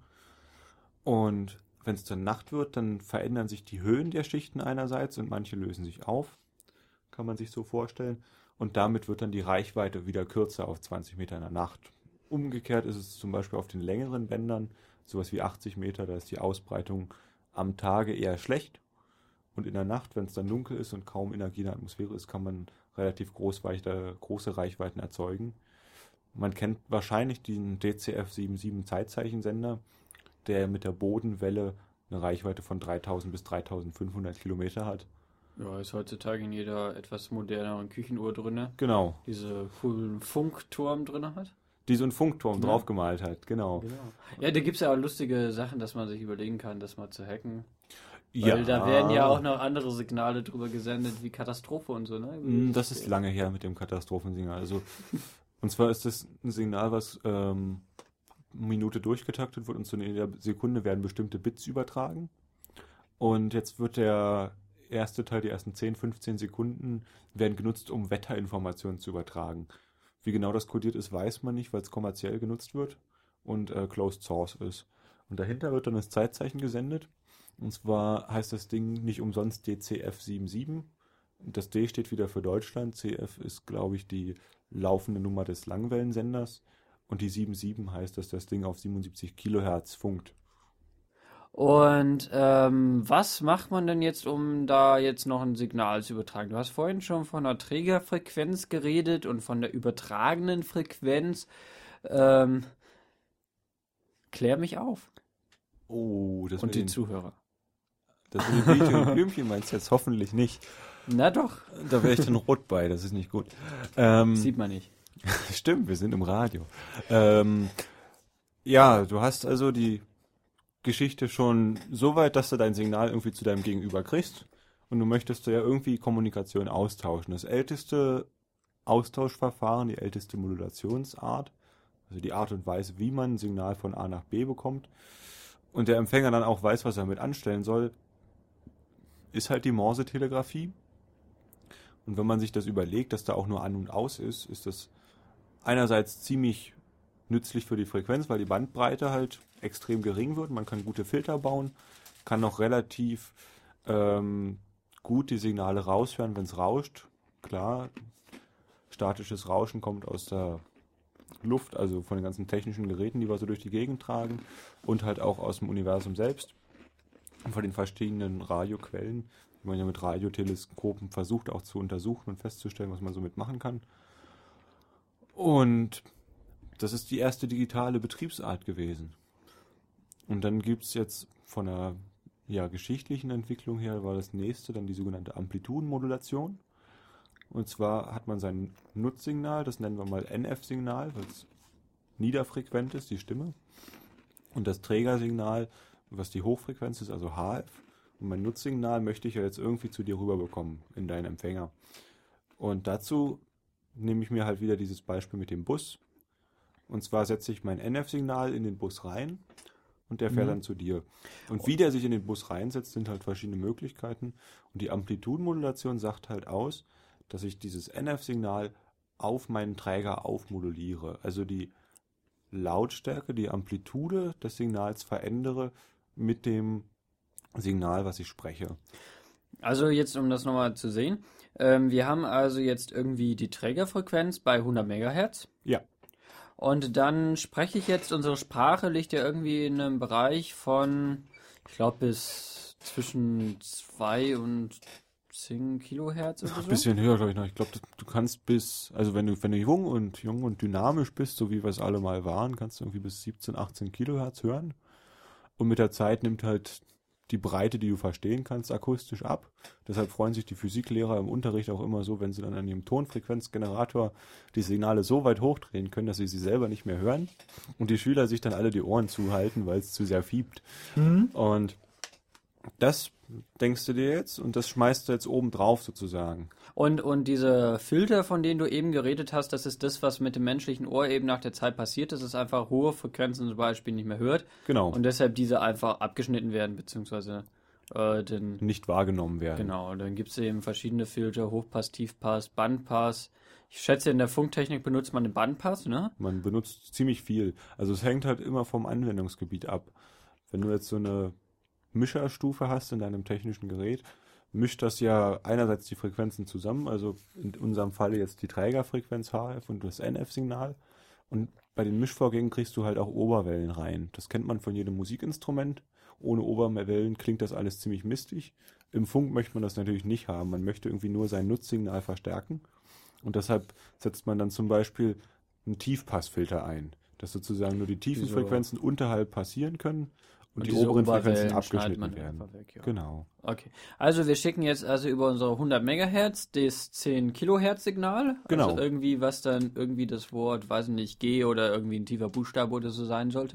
Und wenn es dann Nacht wird, dann verändern sich die Höhen der Schichten einerseits und manche lösen sich auf, kann man sich so vorstellen. Und damit wird dann die Reichweite wieder kürzer auf zwanzig Meter in der Nacht. Umgekehrt ist es zum Beispiel auf den längeren Bändern, sowas wie achtzig Meter, da ist die Ausbreitung am Tage eher schlecht. Und in der Nacht, wenn es dann dunkel ist und kaum Energie in der Atmosphäre ist, kann man relativ großweite, große Reichweiten erzeugen. Man kennt wahrscheinlich den D C F siebenundsiebzig Zeitzeichensender, der mit der Bodenwelle eine Reichweite von dreitausend bis dreitausendfünfhundert Kilometer hat. Ja, ist heutzutage in jeder etwas moderneren Küchenuhr drin. Genau. Diese coolen Funkturm drin hat. Die so einen Funkturm Ja. draufgemalt hat, genau. Genau. Ja, da gibt es ja auch lustige Sachen, dass man sich überlegen kann, das mal zu hacken. Weil Ja, da werden ja auch noch andere Signale drüber gesendet, wie Katastrophe und so, ne? Mm, Das ist lange her mit dem Katastrophensignal. Also, und zwar ist das ein Signal, was ähm, eine Minute durchgetaktet wird und zu jeder Sekunde werden bestimmte Bits übertragen. Und jetzt wird der erste Teil, die ersten zehn, fünfzehn Sekunden, werden genutzt, um Wetterinformationen zu übertragen. Wie genau das kodiert ist, weiß man nicht, weil es kommerziell genutzt wird und äh, Closed Source ist. Und dahinter wird dann das Zeitzeichen gesendet. Und zwar heißt das Ding nicht umsonst D C F siebenundsiebzig. Das D steht wieder für Deutschland. C F ist, glaube ich, die laufende Nummer des Langwellensenders. Und die siebenundsiebzig heißt, dass das Ding auf siebenundsiebzig Kilohertz funkt. Und ähm, was macht man denn jetzt, um da jetzt noch ein Signal zu übertragen? Du hast vorhin schon von der Trägerfrequenz geredet und von der übertragenen Frequenz. Ähm, klär mich auf. Oh, das Und mit die den, Zuhörer. das mit den Bildchen und Blümchen meinst du jetzt hoffentlich nicht. Na doch, Da wäre ich dann rot bei, das ist nicht gut. Ähm, sieht man nicht. Stimmt, wir sind im Radio. Ähm, ja, du hast also die Geschichte schon so weit, dass du dein Signal irgendwie zu deinem Gegenüber kriegst und du möchtest ja irgendwie Kommunikation austauschen. Das älteste Austauschverfahren, die älteste Modulationsart, also die Art und Weise, wie man ein Signal von A nach B bekommt und der Empfänger dann auch weiß, was er damit anstellen soll, ist halt die Morse-Telegrafie. Und wenn man sich das überlegt, dass da auch nur an und aus ist, ist das einerseits ziemlich nützlich für die Frequenz, weil die Bandbreite halt extrem gering wird. Man kann gute Filter bauen, kann noch relativ ähm, gut die Signale raushören, wenn es rauscht. Klar, statisches Rauschen kommt aus der Luft, also von den ganzen technischen Geräten, die wir so durch die Gegend tragen und halt auch aus dem Universum selbst. Und von den verschiedenen Radioquellen, die man ja mit Radioteleskopen versucht auch zu untersuchen und festzustellen, was man so mitmachen kann. Und das ist die erste digitale Betriebsart gewesen. Und dann gibt es jetzt von der ja, geschichtlichen Entwicklung her, war das nächste dann die sogenannte Amplitudenmodulation. Und zwar hat man sein Nutzsignal, das nennen wir mal N F-Signal, weil es niederfrequent ist, die Stimme. Und das Trägersignal, was die Hochfrequenz ist, also H F. Und mein Nutzsignal möchte ich ja jetzt irgendwie zu dir rüberbekommen in deinen Empfänger. Und dazu nehme ich mir halt wieder dieses Beispiel mit dem Bus. Und zwar setze ich mein N F-Signal in den Bus rein und der fährt Mhm. dann zu dir. Und wie der sich in den Bus reinsetzt, sind halt verschiedene Möglichkeiten. Und die Amplitudenmodulation sagt halt aus, dass ich dieses N F-Signal auf meinen Träger aufmoduliere. Also die Lautstärke, die Amplitude des Signals verändere mit dem Signal, was ich spreche. Also jetzt, um das nochmal zu sehen. Ähm, wir haben also jetzt irgendwie die Trägerfrequenz bei hundert Megahertz. Ja. Und dann spreche ich jetzt, unsere Sprache liegt ja irgendwie in einem Bereich von, ich glaube, bis zwischen zwei und zehn Kilohertz oder Ein so. bisschen höher, glaube ich noch. Ich glaube, du kannst bis, also wenn du, wenn du jung und jung und dynamisch bist, so wie wir es alle mal waren, kannst du irgendwie bis siebzehn, achtzehn Kilohertz hören. Und mit der Zeit nimmt halt die Breite, die du verstehen kannst, akustisch ab. Deshalb freuen sich die Physiklehrer im Unterricht auch immer so, wenn sie dann an ihrem Tonfrequenzgenerator die Signale so weit hochdrehen können, dass sie sie selber nicht mehr hören. Und die Schüler sich dann alle die Ohren zuhalten, weil es zu sehr fiebt. Mhm. Und das denkst du dir jetzt, und das schmeißt du jetzt oben drauf sozusagen. Und, und diese Filter, von denen du eben geredet hast, das ist das, was mit dem menschlichen Ohr eben nach der Zeit passiert, dass es einfach hohe Frequenzen zum Beispiel nicht mehr hört. Genau. Und deshalb diese einfach abgeschnitten werden, beziehungsweise äh, den, nicht wahrgenommen werden. Genau, dann gibt es eben verschiedene Filter, Hochpass, Tiefpass, Bandpass. Ich schätze, in der Funktechnik benutzt man den Bandpass, ne? Man benutzt ziemlich viel. Also es hängt halt immer vom Anwendungsgebiet ab. Wenn du jetzt so eine Mischerstufe hast in deinem technischen Gerät, mischt das ja einerseits die Frequenzen zusammen, also in unserem Falle jetzt die Trägerfrequenz H F und das N F-Signal. Und bei den Mischvorgängen kriegst du halt auch Oberwellen rein. Das kennt man von jedem Musikinstrument. Ohne Oberwellen klingt das alles ziemlich mistig. Im Funk möchte man das natürlich nicht haben. Man möchte irgendwie nur sein Nutzsignal verstärken. Und deshalb setzt man dann zum Beispiel einen Tiefpassfilter ein, dass sozusagen nur die tiefen Wieso? Frequenzen unterhalb passieren können und, Und die diese oberen Oberwellen Frequenzen schneidet abgeschnitten man werden. einfach weg, ja. Genau. Okay, also wir schicken jetzt also über unsere hundert Megahertz das zehn Kilohertz Signal. Genau. Also irgendwie, was dann irgendwie das Wort, weiß nicht, G oder irgendwie ein tiefer Buchstabe oder so sein sollte.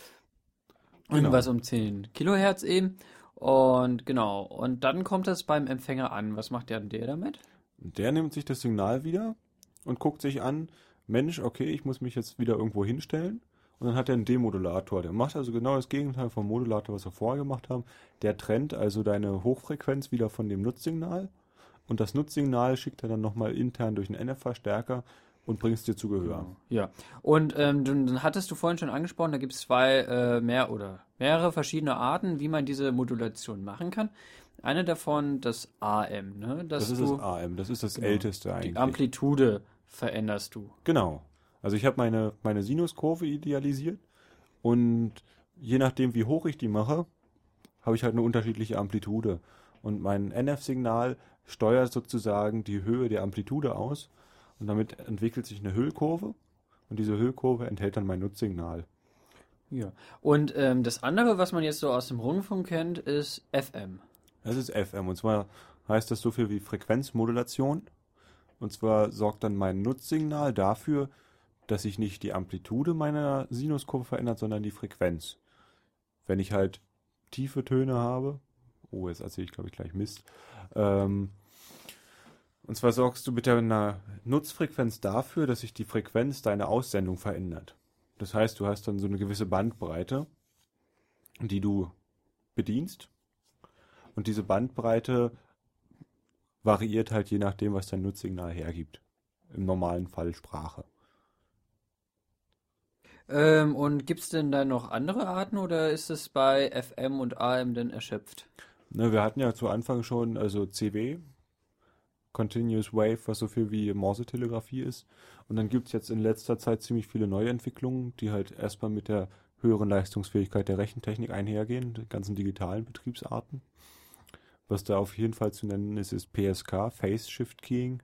Genau. Irgendwas um zehn Kilohertz eben. Und genau, und dann kommt es beim Empfänger an. Was macht der, der damit? Der nimmt sich das Signal wieder und guckt sich an, Mensch, okay, ich muss mich jetzt wieder irgendwo hinstellen. Und dann hat er einen Demodulator. Der macht also genau das Gegenteil vom Modulator, was wir vorher gemacht haben. Der trennt also deine Hochfrequenz wieder von dem Nutzsignal. Und das Nutzsignal schickt er dann nochmal intern durch einen N F-Verstärker und bringt es dir zu Gehör. Ja, und ähm, dann hattest du vorhin schon angesprochen, da gibt es zwei äh, mehr oder mehrere verschiedene Arten, wie man diese Modulation machen kann. Eine davon, das A M, ne? Dass Das ist du das A M, das ist das genau, älteste eigentlich. die Amplitude veränderst du. Genau. Also ich habe meine, meine Sinuskurve idealisiert und je nachdem, wie hoch ich die mache, habe ich halt eine unterschiedliche Amplitude. Und mein N F-Signal steuert sozusagen die Höhe der Amplitude aus und damit entwickelt sich eine Hüllkurve und diese Hüllkurve enthält dann mein Nutzsignal. Ja. Und ähm, das andere, was man jetzt so aus dem Rundfunk kennt, ist F M. Das ist F M und zwar heißt das so viel wie Frequenzmodulation. Und zwar sorgt dann mein Nutzsignal dafür, dass sich nicht die Amplitude meiner Sinuskurve verändert, sondern die Frequenz. Wenn ich halt tiefe Töne habe, oh, jetzt erzähle ich glaube ich gleich Mist, ähm, und zwar sorgst du mit deiner Nutzfrequenz dafür, dass sich die Frequenz deiner Aussendung verändert. Das heißt, du hast dann so eine gewisse Bandbreite, die du bedienst. Und diese Bandbreite variiert halt je nachdem, was dein Nutzsignal hergibt. Im normalen Fall Sprache. Ähm, und gibt es denn da noch andere Arten oder ist es bei F M und A M denn erschöpft? Ne, wir hatten ja zu Anfang schon also C W, Continuous Wave, was so viel wie Morse-Telegrafie ist. Und dann gibt es jetzt in letzter Zeit ziemlich viele Neuentwicklungen, die halt erstmal mit der höheren Leistungsfähigkeit der Rechentechnik einhergehen, die ganzen digitalen Betriebsarten. Was da auf jeden Fall zu nennen ist, ist P S K, Phase Shift Keying.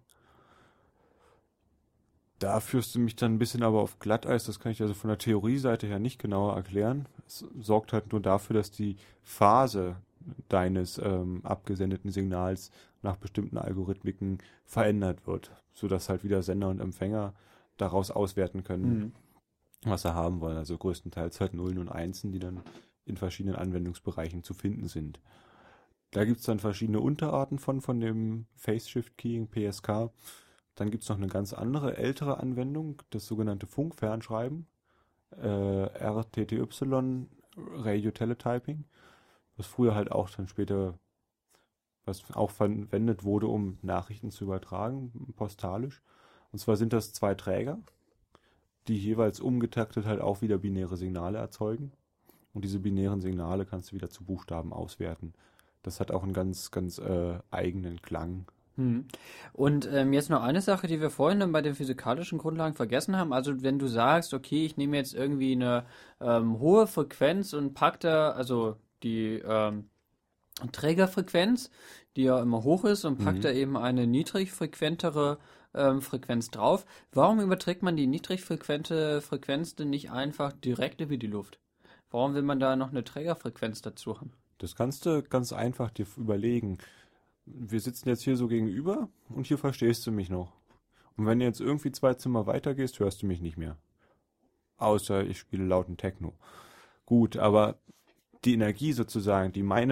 Da führst du mich dann ein bisschen aber auf Glatteis, das kann ich also von der Theorieseite her nicht genauer erklären. Es sorgt halt nur dafür, dass die Phase deines ähm, abgesendeten Signals nach bestimmten Algorithmiken verändert wird, sodass halt wieder Sender und Empfänger daraus auswerten können, Mhm. was sie haben wollen. Also größtenteils halt Nullen und Einsen, die dann in verschiedenen Anwendungsbereichen zu finden sind. Da gibt es dann verschiedene Unterarten von, von dem Phase Shift Keying, P S K. Dann gibt es noch eine ganz andere, ältere Anwendung, das sogenannte Funkfernschreiben, äh, R T T Y, Radio Teletyping, was früher halt auch dann später, was auch verwendet wurde, um Nachrichten zu übertragen, postalisch. Und zwar sind das zwei Träger, die jeweils umgetaktet halt auch wieder binäre Signale erzeugen. Und diese binären Signale kannst du wieder zu Buchstaben auswerten. Das hat auch einen ganz, ganz äh, eigenen Klang. Hm. Und ähm, jetzt noch eine Sache, die wir vorhin dann bei den physikalischen Grundlagen vergessen haben. Also wenn du sagst, okay, ich nehme jetzt irgendwie eine ähm, hohe Frequenz und pack da, also die ähm, Trägerfrequenz, die ja immer hoch ist, und packt Mhm. da eben eine niedrigfrequentere ähm, Frequenz drauf. Warum überträgt man die niedrigfrequente Frequenz denn nicht einfach direkt über die Luft? Warum will man da noch eine Trägerfrequenz dazu haben? Das kannst du ganz einfach dir überlegen. Wir sitzen jetzt hier so gegenüber und hier verstehst du mich noch. Und wenn du jetzt irgendwie zwei Zimmer weiter gehst, hörst du mich nicht mehr. Außer ich spiele lauten Techno. Gut, aber die Energie sozusagen, die meine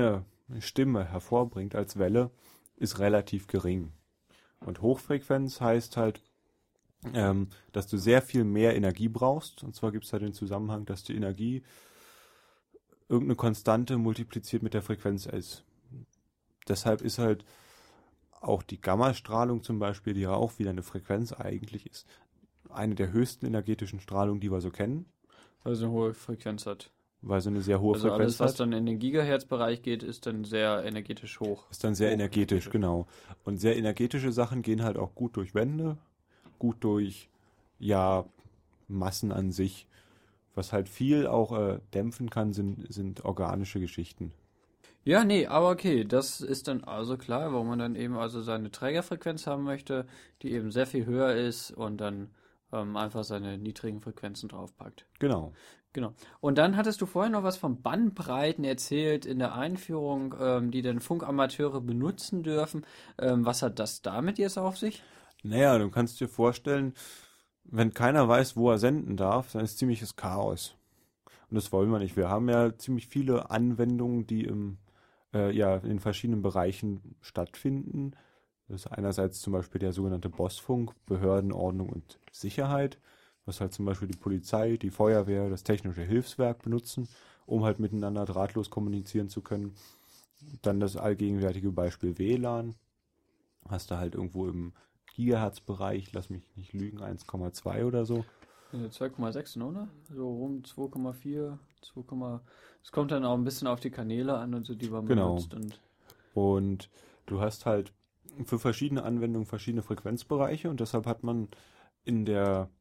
Stimme hervorbringt als Welle, ist relativ gering. Und Hochfrequenz heißt halt, ähm, dass du sehr viel mehr Energie brauchst. Und zwar gibt es da den Zusammenhang, dass die Energie irgendeine Konstante multipliziert mit der Frequenz ist. Deshalb ist halt auch die Gammastrahlung zum Beispiel, die ja auch wieder eine Frequenz eigentlich ist, eine der höchsten energetischen Strahlungen, die wir so kennen. Weil sie eine hohe Frequenz hat. Weil sie eine sehr hohe also Frequenz alles, was hat. dann in den Gigahertz-Bereich geht, ist dann sehr energetisch hoch. Ist dann sehr hoch energetisch, energetisch. genau. Und sehr energetische Sachen gehen halt auch gut durch Wände, gut durch, ja, Massen an sich. Was halt viel auch äh, dämpfen kann, sind, sind organische Geschichten. Ja, nee, aber okay, das ist dann also klar, warum man dann eben also seine Trägerfrequenz haben möchte, die eben sehr viel höher ist und dann ähm, einfach seine niedrigen Frequenzen draufpackt. Genau. Genau. Und dann hattest du vorhin noch was von Bandbreiten erzählt in der Einführung, ähm, die dann Funkamateure benutzen dürfen. Ähm, was hat das damit jetzt auf sich? Naja, du kannst dir vorstellen, wenn keiner weiß, wo er senden darf, dann ist ziemliches Chaos. Und das wollen wir nicht. Wir haben ja ziemlich viele Anwendungen, die im, äh, ja, in verschiedenen Bereichen stattfinden. Das ist einerseits zum Beispiel der sogenannte Bossfunk, Behördenordnung und Sicherheit, was halt zum Beispiel die Polizei, die Feuerwehr, das technische Hilfswerk benutzen, um halt miteinander drahtlos kommunizieren zu können. Dann das allgegenwärtige Beispiel W L A N. Hast du halt irgendwo im Gigahertz-Bereich, lass mich nicht lügen, eins Komma zwei oder so. zwei Komma sechs, oder? So rum zwei Komma vier, zwei. Es kommt dann auch ein bisschen auf die Kanäle an und so, die man Genau. benutzt. Und Und du hast halt für verschiedene Anwendungen verschiedene Frequenzbereiche und deshalb hat man in der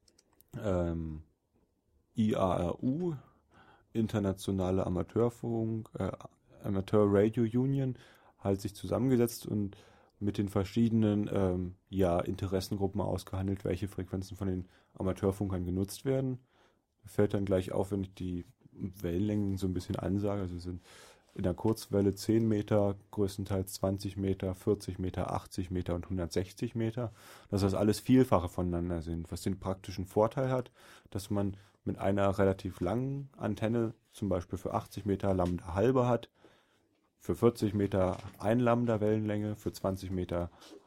ähm, I A R U, Internationale Amateurfunk, äh, Amateur Radio Union, halt sich zusammengesetzt und mit den verschiedenen ähm, ja, Interessengruppen ausgehandelt, welche Frequenzen von den Amateurfunkern genutzt werden. Fällt dann gleich auf, wenn ich die Wellenlängen so ein bisschen ansage. Also sind in der Kurzwelle zehn Meter, größtenteils zwanzig Meter, vierzig Meter, achtzig Meter und hundertsechzig Meter. Dass das alles Vielfache voneinander sind, was den praktischen Vorteil hat, dass man mit einer relativ langen Antenne, zum Beispiel für achtzig Meter Lambda halbe hat, für vierzig Meter ein Lambda Wellenlänge, für zwanzig Meter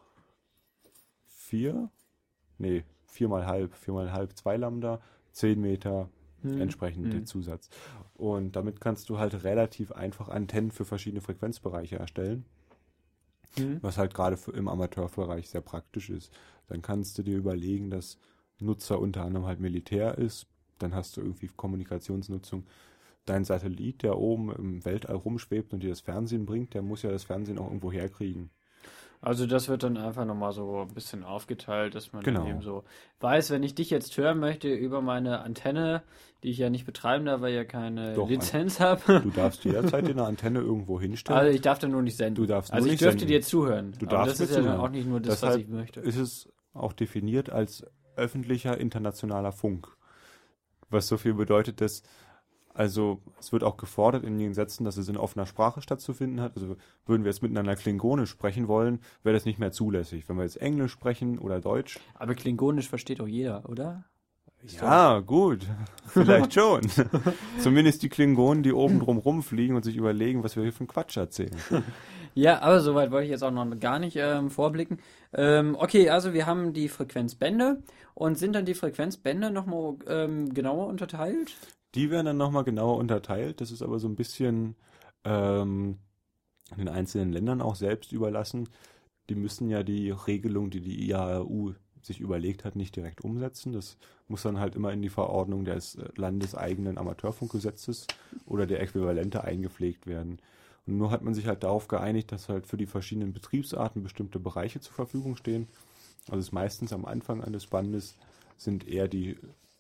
vier, nee, viermal halb, viermal halb, zwei Lambda, zehn Meter Hm. entsprechend der Hm. Zusatz. Und damit kannst du halt relativ einfach Antennen für verschiedene Frequenzbereiche erstellen, Hm. was halt gerade für, im Amateurbereich sehr praktisch ist. Dann kannst du dir überlegen, dass Nutzer unter anderem halt Militär ist, dann hast du irgendwie Kommunikationsnutzung. Dein Satellit, der oben im Weltall rumschwebt und dir das Fernsehen bringt, der muss ja das Fernsehen auch irgendwo herkriegen. Also das wird dann einfach nochmal so ein bisschen aufgeteilt, dass man Genau. dann eben so weiß, wenn ich dich jetzt hören möchte über meine Antenne, die ich ja nicht betreiben darf, weil ich ja keine Doch, Lizenz habe. Du darfst jederzeit eine Antenne irgendwo hinstellen. Also ich darf dann nur nicht senden. Du darfst nur also ich nicht dürfte senden. dir zuhören. Du aber darfst das ist mir ja dann zuhören. auch nicht nur das, was Deshalb ich möchte. ist es auch definiert als öffentlicher internationaler Funk. Was so viel bedeutet, dass, also es wird auch gefordert in den Gesetzen, dass es in offener Sprache stattzufinden hat. Also würden wir jetzt miteinander Klingonisch sprechen wollen, wäre das nicht mehr zulässig. Wenn wir jetzt Englisch sprechen oder Deutsch. Aber Klingonisch versteht doch jeder, oder? Ja, gut. Vielleicht schon. Zumindest die Klingonen, die oben drum rumfliegen und sich überlegen, was wir hier für einen Quatsch erzählen. Ja, aber soweit wollte ich jetzt auch noch gar nicht ähm, vorblicken. Ähm, okay, also wir haben die Frequenzbänder und sind dann die Frequenzbänder nochmal ähm, genauer unterteilt? Die werden dann nochmal genauer unterteilt. Das ist aber so ein bisschen ähm, den einzelnen Ländern auch selbst überlassen. Die müssen ja die Regelung, die die I A R U sich überlegt hat, nicht direkt umsetzen. Das muss dann halt immer in die Verordnung des landeseigenen Amateurfunkgesetzes oder der Äquivalente eingepflegt werden. Und nur hat man sich halt darauf geeinigt, dass halt für die verschiedenen Betriebsarten bestimmte Bereiche zur Verfügung stehen. Also es ist meistens am Anfang eines Bandes sind eher die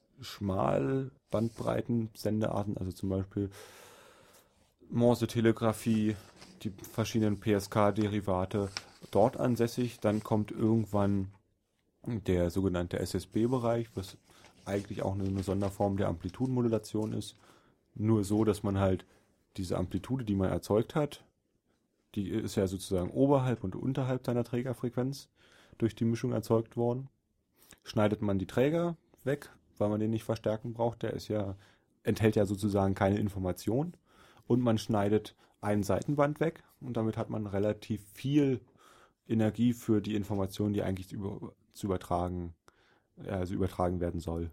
Schmalbandbreiten-Sendearten, also zum Beispiel Morse-Telegrafie, die verschiedenen P S K-Derivate dort ansässig. Dann kommt irgendwann der sogenannte S S B-Bereich, was eigentlich auch eine Sonderform der Amplitudenmodulation ist. Nur so, dass man halt diese Amplitude, die man erzeugt hat, die ist ja sozusagen oberhalb und unterhalb seiner Trägerfrequenz durch die Mischung erzeugt worden. Schneidet man die Träger weg, weil man den nicht verstärken braucht, der ist ja, enthält ja sozusagen keine Information. Und man schneidet ein Seitenband weg und damit hat man relativ viel Energie für die Information, die eigentlich über, zu übertragen, also übertragen werden soll.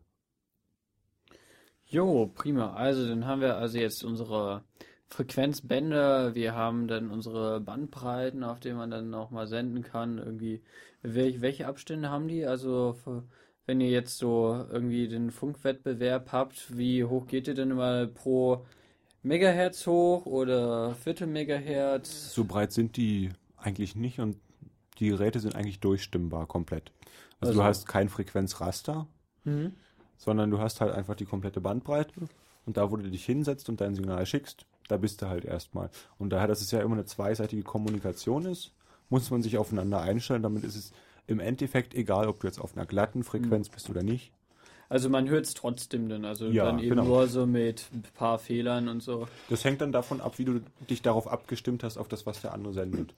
Jo, prima. Also dann haben wir also jetzt unsere Frequenzbänder, wir haben dann unsere Bandbreiten, auf denen man dann nochmal senden kann. Irgendwie, welche, welche Abstände haben die? Also für, wenn ihr jetzt so irgendwie den Funkwettbewerb habt, wie hoch geht ihr denn mal pro Megahertz hoch oder Viertel Megahertz? So breit sind die eigentlich nicht und die Geräte sind eigentlich durchstimmbar komplett. Also, Also, du hast kein Frequenzraster, mhm. sondern du hast halt einfach die komplette Bandbreite und da, wo du dich hinsetzt und dein Signal schickst, da bist du halt erstmal. Und daher, dass es ja immer eine zweiseitige Kommunikation ist, muss man sich aufeinander einstellen. Damit ist es im Endeffekt egal, ob du jetzt auf einer glatten Frequenz bist oder nicht. Also man hört es trotzdem dann, also Ja, dann eben genau. nur so mit ein paar Fehlern und so. Das hängt dann davon ab, wie du dich darauf abgestimmt hast, auf das, was der andere sendet.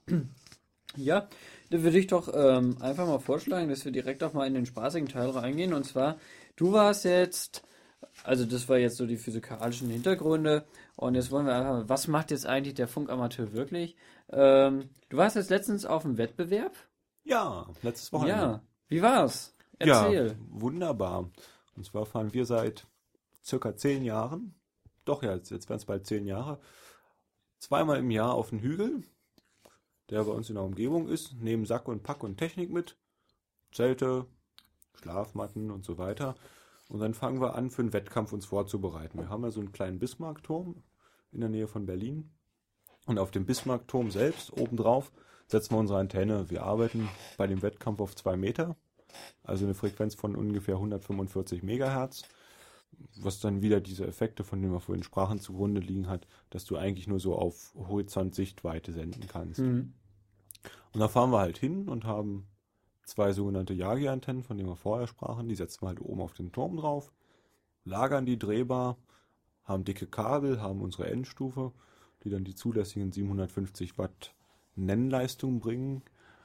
Ja, dann würde ich doch ähm, einfach mal vorschlagen, dass wir direkt auch mal in den spaßigen Teil reingehen. Und zwar, du warst jetzt, also das war jetzt so die physikalischen Hintergründe. Und jetzt wollen wir einfach mal, was macht jetzt eigentlich der Funkamateur wirklich? Ähm, du warst jetzt letztens auf einem Wettbewerb? Ja, letztes Wochenende. Ja, wie war's? Ja, Erzähl. wunderbar. Und zwar fahren wir seit circa zehn Jahren, doch ja, jetzt, jetzt werden es bald zehn Jahre, zweimal im Jahr auf den Hügel, der bei uns in der Umgebung ist, nehmen Sack und Pack und Technik mit, Zelte, Schlafmatten und so weiter. Und dann fangen wir an, für einen Wettkampf uns vorzubereiten. Wir haben ja so einen kleinen Bismarckturm in der Nähe von Berlin. Und auf dem Bismarckturm selbst, obendrauf, setzen wir unsere Antenne. Wir arbeiten bei dem Wettkampf auf zwei Meter, also eine Frequenz von ungefähr hundertfünfundvierzig Megahertz, was dann wieder diese Effekte, von denen wir vorhin sprachen, zugrunde liegen hat, dass du eigentlich nur so auf Horizont-Sichtweite senden kannst. Mhm. Und da fahren wir halt hin und haben zwei sogenannte Yagi-Antennen, von denen wir vorher sprachen. Die setzen wir halt oben auf den Turm drauf, lagern die drehbar, haben dicke Kabel, haben unsere Endstufe, die dann die zulässigen siebenhundertfünfzig Watt Nennleistung bringen.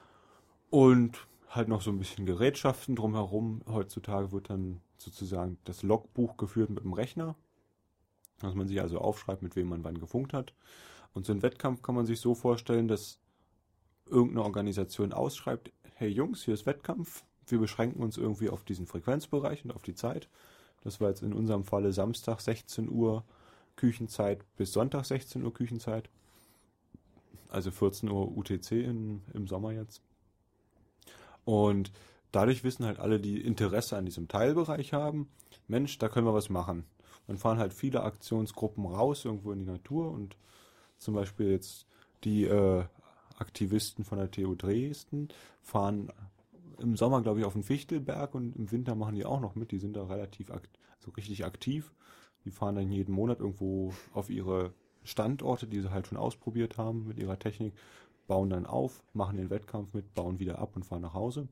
Und halt noch so ein bisschen Gerätschaften drumherum. Heutzutage wird dann sozusagen das Logbuch geführt mit dem Rechner, dass man sich also aufschreibt, mit wem man wann gefunkt hat. Und so einen Wettkampf kann man sich so vorstellen, dass irgendeine Organisation ausschreibt, hey Jungs, hier ist Wettkampf, wir beschränken uns irgendwie auf diesen Frequenzbereich und auf die Zeit. Das war jetzt in unserem Falle Samstag sechzehn Uhr Küchenzeit bis Sonntag sechzehn Uhr Küchenzeit. Also vierzehn Uhr U T C in, im Sommer jetzt. Und dadurch wissen halt alle, die Interesse an diesem Teilbereich haben, Mensch, da können wir was machen. Dann fahren halt viele Aktionsgruppen raus, irgendwo in die Natur und zum Beispiel jetzt die äh, Aktivisten von der T U Dresden fahren im Sommer, glaube ich, auf den Fichtelberg und im Winter machen die auch noch mit. Die sind da relativ akt- so richtig aktiv. Die fahren dann jeden Monat irgendwo auf ihre Standorte, die sie halt schon ausprobiert haben mit ihrer Technik, bauen dann auf, machen den Wettkampf mit, bauen wieder ab und fahren nach Hause.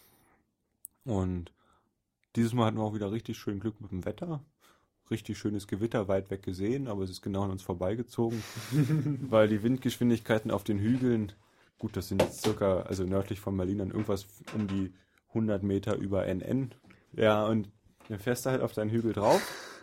Und dieses Mal hatten wir auch wieder richtig schön Glück mit dem Wetter. Richtig schönes Gewitter, weit weg gesehen, aber es ist genau an uns vorbeigezogen, weil die Windgeschwindigkeiten auf den Hügeln, gut, das sind jetzt circa, also nördlich von Berlin, dann irgendwas um die hundert Meter über N N. Ja, und dann fährst du halt auf deinen Hügel drauf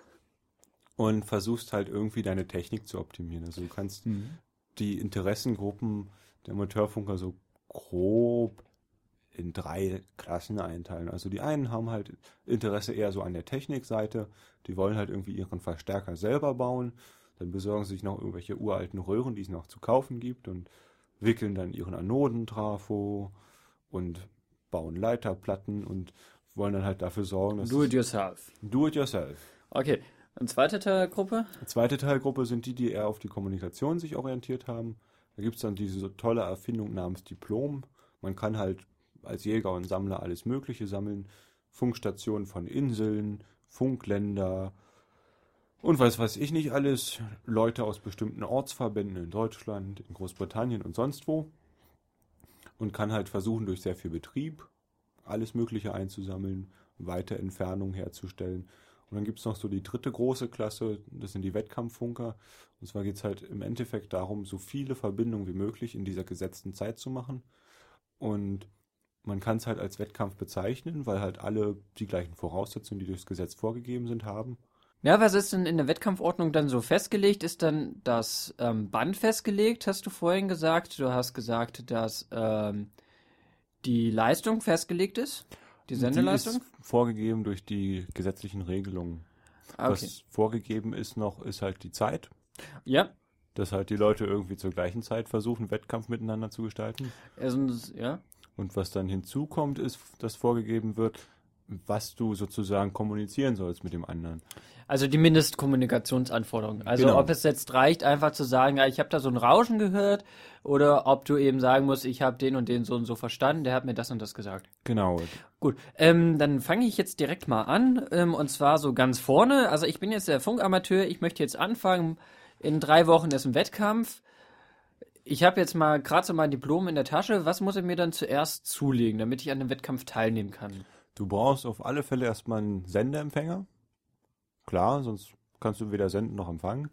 und versuchst halt irgendwie deine Technik zu optimieren. Also du kannst Mhm. die Interessengruppen der Amateurfunker so grob in drei Klassen einteilen. Also die einen haben halt Interesse eher so an der Technikseite, die wollen halt irgendwie ihren Verstärker selber bauen, dann besorgen sie sich noch irgendwelche uralten Röhren, die es noch zu kaufen gibt und wickeln dann ihren Anodentrafo und bauen Leiterplatten und wollen dann halt dafür sorgen, dass Do it yourself. do it yourself. Okay, und zweite Teilgruppe? Die zweite Teilgruppe sind die, die eher auf die Kommunikation sich orientiert haben. Da gibt es dann diese so tolle Erfindung namens Diplom. Man kann halt als Jäger und Sammler alles Mögliche sammeln. Funkstationen von Inseln, Funkländer und was weiß ich nicht alles. Leute aus bestimmten Ortsverbänden in Deutschland, in Großbritannien und sonst wo. Und kann halt versuchen, durch sehr viel Betrieb alles Mögliche einzusammeln, weite Entfernungen herzustellen. Und dann gibt es noch so die dritte große Klasse, das sind die Wettkampffunker. Und zwar geht es halt im Endeffekt darum, so viele Verbindungen wie möglich in dieser gesetzten Zeit zu machen. Und man kann es halt als Wettkampf bezeichnen, weil halt alle die gleichen Voraussetzungen, die durchs Gesetz vorgegeben sind, haben. Ja, was ist denn in der Wettkampfordnung dann so festgelegt? Ist dann das ähm, Band festgelegt, hast du vorhin gesagt? Du hast gesagt, dass ähm, die Leistung festgelegt ist? Die Die Sendeleistung? ist vorgegeben durch die gesetzlichen Regelungen. Ah, okay. Was vorgegeben ist noch, ist halt die Zeit, Ja, dass halt die Leute irgendwie zur gleichen Zeit versuchen, Wettkampf miteinander zu gestalten. also, ja. Und was dann hinzukommt, ist, dass vorgegeben wird, was du sozusagen kommunizieren sollst mit dem anderen. Also die Mindestkommunikationsanforderungen. Also Genau. ob es jetzt reicht, einfach zu sagen, ja, ich habe da so ein Rauschen gehört, oder ob du eben sagen musst, ich habe den und den so und so verstanden, der hat mir das und das gesagt. Genau. Gut, ähm, dann fange ich jetzt direkt mal an, ähm, und zwar so ganz vorne. Also ich bin jetzt der Funkamateur, ich möchte jetzt anfangen. In drei Wochen ist ein Wettkampf. Ich habe jetzt mal gerade so mein Diplom in der Tasche. Was muss ich mir dann zuerst zulegen, damit ich an dem Wettkampf teilnehmen kann? Du brauchst auf alle Fälle erstmal einen Sendeempfänger. Klar, sonst kannst du weder senden noch empfangen.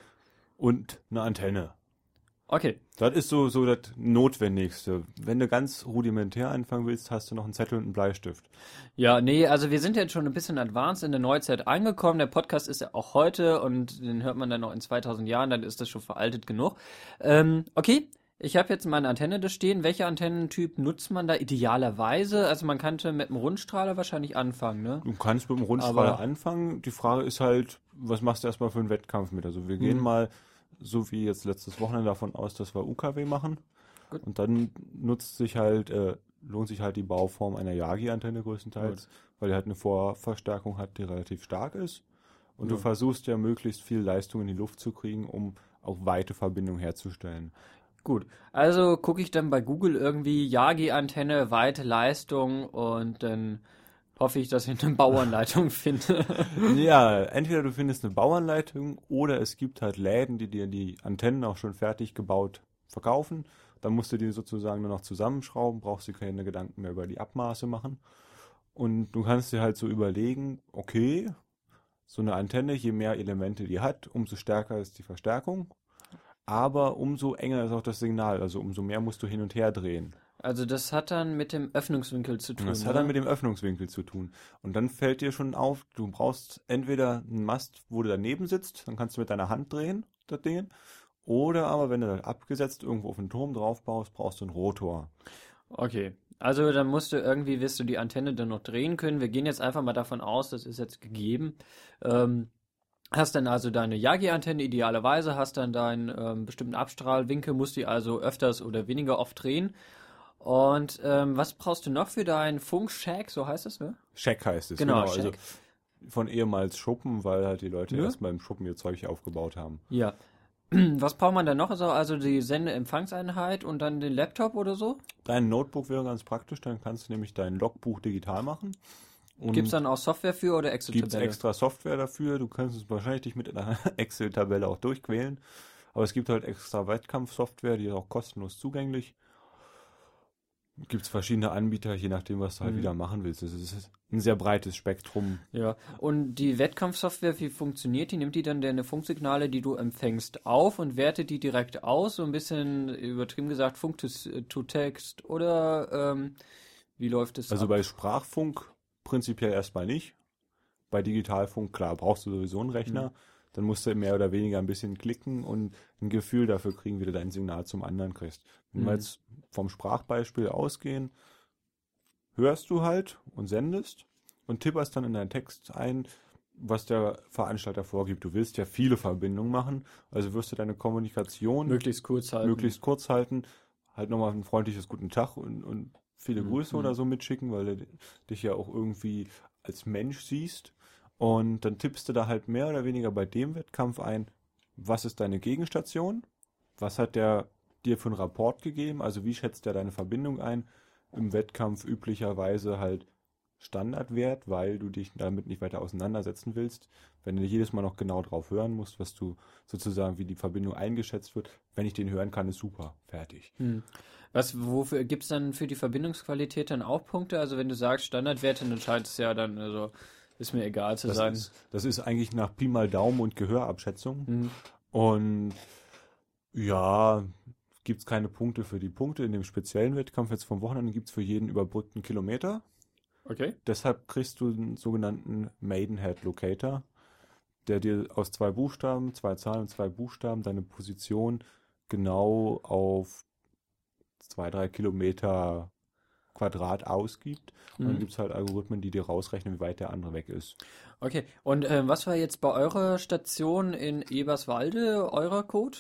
Und eine Antenne. Okay. Das ist so, so das Notwendigste. Wenn du ganz rudimentär anfangen willst, hast du noch einen Zettel und einen Bleistift. Ja, nee, also wir sind jetzt schon ein bisschen advanced in der Neuzeit angekommen. Der Podcast ist ja auch heute und den hört man dann noch in zweitausend Jahren, dann ist das schon veraltet genug. Ähm, okay, ich habe jetzt meine Antenne da stehen. Welcher Antennentyp nutzt man da idealerweise? Also man könnte mit einem Rundstrahler wahrscheinlich anfangen, ne? Du kannst mit dem Rundstrahler Aber- anfangen. Die Frage ist halt, was machst du erstmal für einen Wettkampf mit? Also wir gehen Mhm. mal, so wie jetzt letztes Wochenende, davon aus, dass wir U K W machen. Gut. Und dann nutzt sich halt, äh, lohnt sich halt die Bauform einer Yagi-Antenne größtenteils, weil die halt eine Vorverstärkung hat, die relativ stark ist. Und Ja. du versuchst ja möglichst viel Leistung in die Luft zu kriegen, um auch weite Verbindungen herzustellen. Gut, also gucke ich dann bei Google irgendwie Yagi-Antenne, weite Leistung und dann hoffe ich, dass ich eine Bauanleitung finde. Ja, entweder du findest eine Bauanleitung oder es gibt halt Läden, die dir die Antennen auch schon fertig gebaut verkaufen. Dann musst du die sozusagen nur noch zusammenschrauben, brauchst dir keine Gedanken mehr über die Abmaße machen. Und du kannst dir halt so überlegen, okay, so eine Antenne, je mehr Elemente die hat, umso stärker ist die Verstärkung. Aber umso enger ist auch das Signal, also umso mehr musst du hin und her drehen. Also das hat dann mit dem Öffnungswinkel zu tun. Und das ne? hat dann mit dem Öffnungswinkel zu tun. Und dann fällt dir schon auf, du brauchst entweder einen Mast, wo du daneben sitzt, dann kannst du mit deiner Hand drehen, das Ding. Oder aber, wenn du das abgesetzt irgendwo auf den Turm drauf baust, brauchst du einen Rotor. Okay, also dann musst du irgendwie, wirst du die Antenne dann noch drehen können. Wir gehen jetzt einfach mal davon aus, das ist jetzt gegeben. Ähm, hast dann also deine Yagi-Antenne idealerweise, hast dann deinen ähm, bestimmten Abstrahlwinkel, musst die also öfters oder weniger oft drehen. Und ähm, was brauchst du noch für deinen Funk-Shack, so heißt es, ne? Shack heißt es. Genau, also Shack. von ehemals Schuppen, weil halt die Leute Ja. erstmal im Schuppen ihr Zeug aufgebaut haben. Ja. Was braucht man dann noch? Also, also die Sende-Empfangseinheit und dann den Laptop oder so? Dein Notebook wäre ganz praktisch, dann kannst du nämlich dein Logbuch digital machen. Und Gibt es dann auch Software für oder gibt's Excel-Tabelle? extra Software dafür. Du kannst es wahrscheinlich dich mit einer Excel-Tabelle auch durchquälen. Aber es gibt halt extra Wettkampfsoftware, die ist auch kostenlos zugänglich. Gibt es verschiedene Anbieter, je nachdem, was du halt Mhm. wieder machen willst. Es ist ein sehr breites Spektrum. Ja. Und die Wettkampfsoftware, wie funktioniert die? Nimmt die dann deine Funksignale, die du empfängst, auf und wertet die direkt aus? So ein bisschen übertrieben gesagt, Funk to, to Text oder ähm, wie läuft es Also ab? bei Sprachfunk prinzipiell erstmal nicht. Bei Digitalfunk, klar, brauchst du sowieso einen Rechner. Mhm. Dann musst du mehr oder weniger ein bisschen klicken und ein Gefühl dafür kriegen, wie du dein Signal zum anderen kriegst. Wenn wir Mhm. jetzt vom Sprachbeispiel ausgehen, hörst du halt und sendest und tipperst dann in deinen Text ein, was der Veranstalter vorgibt. Du willst ja viele Verbindungen machen, also wirst du deine Kommunikation Möglichst kurz halten. möglichst kurz halten, halt nochmal ein freundliches Guten Tag und, und viele Mhm. Grüße oder so mitschicken, weil du dich ja auch irgendwie als Mensch siehst. Und dann tippst du da halt mehr oder weniger bei dem Wettkampf ein, was ist deine Gegenstation, was hat der dir für einen Rapport gegeben, also wie schätzt der deine Verbindung ein, im Wettkampf üblicherweise halt Standardwert, weil du dich damit nicht weiter auseinandersetzen willst. Wenn du jedes Mal noch genau drauf hören musst, was du sozusagen, wie die Verbindung eingeschätzt wird, wenn ich den hören kann, ist super, fertig. Hm. Was, wofür gibt es dann für die Verbindungsqualität dann auch Punkte? Also wenn du sagst Standardwerte, dann scheint es ja dann, also ist mir egal zu Das sein. ist, das ist eigentlich nach Pi mal Daumen und Gehörabschätzung. Hm. Und ja, gibt es keine Punkte für die Punkte. In dem speziellen Wettkampf jetzt vom Wochenende gibt es für jeden überbrückten Kilometer. Okay. Deshalb kriegst du einen sogenannten Maidenhead Locator. der dir aus zwei Buchstaben, zwei Zahlen und zwei Buchstaben deine Position genau auf zwei, drei Kilometer Quadrat ausgibt. Und dann Mhm. gibt es halt Algorithmen, die dir rausrechnen, wie weit der andere weg ist. Okay, und ähm, was war jetzt bei eurer Station in Eberswalde eurer Code?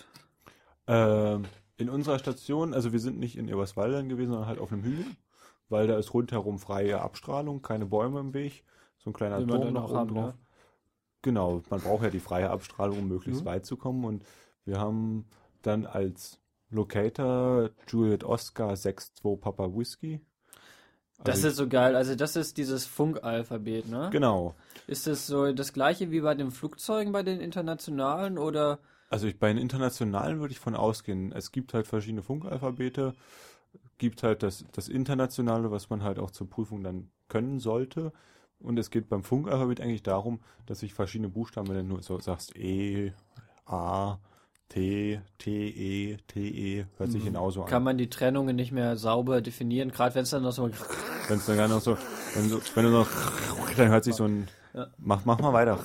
Ähm, in unserer Station, also wir sind nicht in Eberswalde gewesen, sondern halt auf einem Hügel, weil da ist rundherum freie Abstrahlung, keine Bäume im Weg, so ein kleiner Will man Turm dann nach auch oben haben, drauf. ne? Genau, man braucht ja die freie Abstrahlung, um möglichst Mhm. weit zu kommen. Und wir haben dann als Locator Juliet Oscar sechs zwei Papa Whiskey. Das Also ist so geil. Also das ist dieses Funkalphabet, ne? genau. Ist das so das gleiche wie bei den Flugzeugen, bei den internationalen oder? Also ich, bei den internationalen würde ich von ausgehen. Es gibt halt verschiedene Funkalphabete, gibt halt das, das internationale, was man halt auch zur Prüfung dann können sollte. Und es geht beim Funkalphabet eigentlich darum, dass sich verschiedene Buchstaben, wenn du nur so sagst E, A, T, T, E, T, E, hört sich Hm. genauso Kann an. man die Trennungen nicht mehr sauber definieren, gerade wenn es dann noch so. Wenn es dann gar noch so, wenn du, wenn du noch, dann hört sich so ein, Ja. mach, mach mal weiter.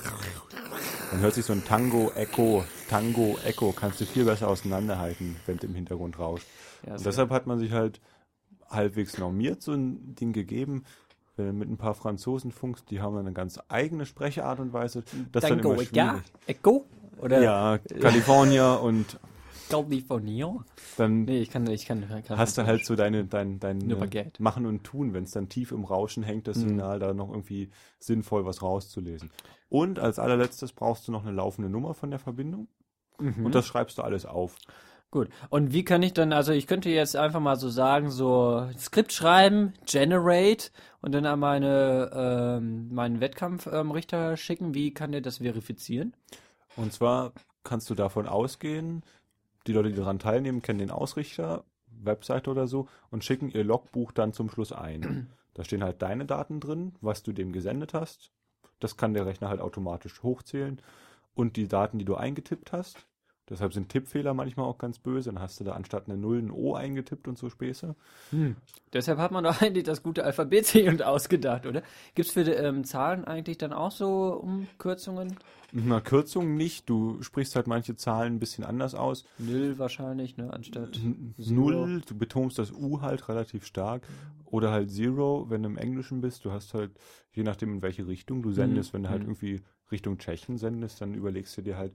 Dann hört sich so ein Tango, Echo, Tango, Echo, kannst du viel besser auseinanderhalten, wenn es im Hintergrund rauscht. Ja, Und sehr deshalb hat man sich halt halbwegs normiert so ein Ding gegeben. Wenn du mit ein paar Franzosen funkst, die haben eine ganz eigene Sprechart und Weise. Das ist dann Tango, immer ja, schwierig. Echo oder Ja, California und California? dann Nee, ich kann, ich kann, kann hast du halt so deine, dein, dein Nur äh, Baguette. Machen und Tun, wenn es dann tief im Rauschen hängt, das Mhm. Signal, da noch irgendwie sinnvoll was rauszulesen. Und als allerletztes brauchst du noch eine laufende Nummer von der Verbindung Mhm. und das schreibst du alles auf. Gut. Und wie kann ich dann, also ich könnte jetzt einfach mal so sagen, so Skript schreiben, generate und dann an meine, ähm, meinen Wettkampfrichter ähm, schicken. Wie kann der das verifizieren? Und zwar kannst du davon ausgehen, die Leute, die daran teilnehmen, kennen den Ausrichter, Webseite oder so und schicken ihr Logbuch dann zum Schluss ein. Da stehen halt deine Daten drin, was du dem gesendet hast. Das kann der Rechner halt automatisch hochzählen. Und die Daten, die du eingetippt hast. Deshalb sind Tippfehler manchmal auch ganz böse. Dann hast du da anstatt eine Null ein O eingetippt und so Späße. Hm. Deshalb hat man doch eigentlich das gute Alphabet sich und ausgedacht, oder? Gibt es für die, ähm, Zahlen eigentlich dann auch so Umkürzungen? Mit einer Kürzung nicht. Du sprichst halt manche Zahlen ein bisschen anders aus. Null wahrscheinlich, ne, anstatt N- Zero. Null, du betonst das U halt relativ stark. Oder halt Zero, wenn du im Englischen bist. Du hast halt, je nachdem in welche Richtung du sendest, wenn du halt Mhm. irgendwie Richtung Tschechien sendest, dann überlegst du dir halt,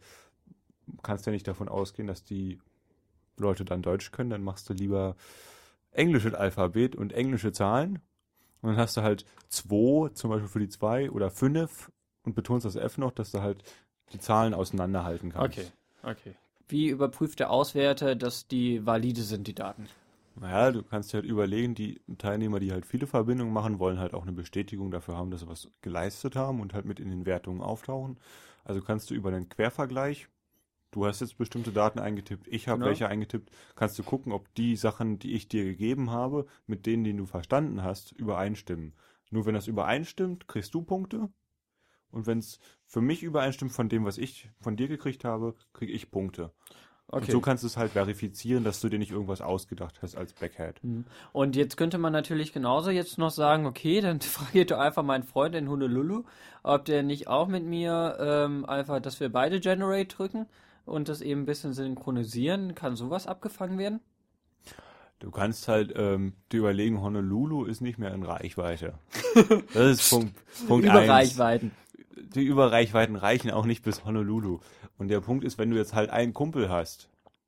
kannst ja nicht davon ausgehen, dass die Leute dann Deutsch können, dann machst du lieber englisches Alphabet und englische Zahlen. Und dann hast du halt zwei, zum Beispiel für die zwei oder fünf und betonst das F noch, dass du halt die Zahlen auseinanderhalten kannst. Okay, okay. Wie überprüft der Auswerter, dass die valide sind, die Daten? Naja, du kannst dir halt überlegen, die Teilnehmer, die halt viele Verbindungen machen, wollen halt auch eine Bestätigung dafür haben, dass sie was geleistet haben und halt mit in den Wertungen auftauchen. Also kannst du über einen Quervergleich, du hast jetzt bestimmte Daten eingetippt, ich habe Genau. welche eingetippt, kannst du gucken, ob die Sachen, die ich dir gegeben habe, mit denen, die du verstanden hast, übereinstimmen. Nur wenn das übereinstimmt, kriegst du Punkte. Und wenn es für mich übereinstimmt von dem, was ich von dir gekriegt habe, kriege ich Punkte. Und Okay. so kannst du es halt verifizieren, dass du dir nicht irgendwas ausgedacht hast als Backhead. Mhm. Und jetzt könnte man natürlich genauso jetzt noch sagen, okay, dann frage ich doch einfach meinen Freund in Honolulu, ob der nicht auch mit mir ähm, einfach, dass wir beide Generate drücken und das eben ein bisschen synchronisieren. Kann sowas abgefangen werden? Du kannst halt ähm, dir überlegen, Honolulu ist nicht mehr in Reichweite. Das ist Punkt, Punkt eins. Überreichweiten. Die Überreichweiten reichen auch nicht bis Honolulu. Und der Punkt ist, wenn du jetzt halt einen Kumpel hast,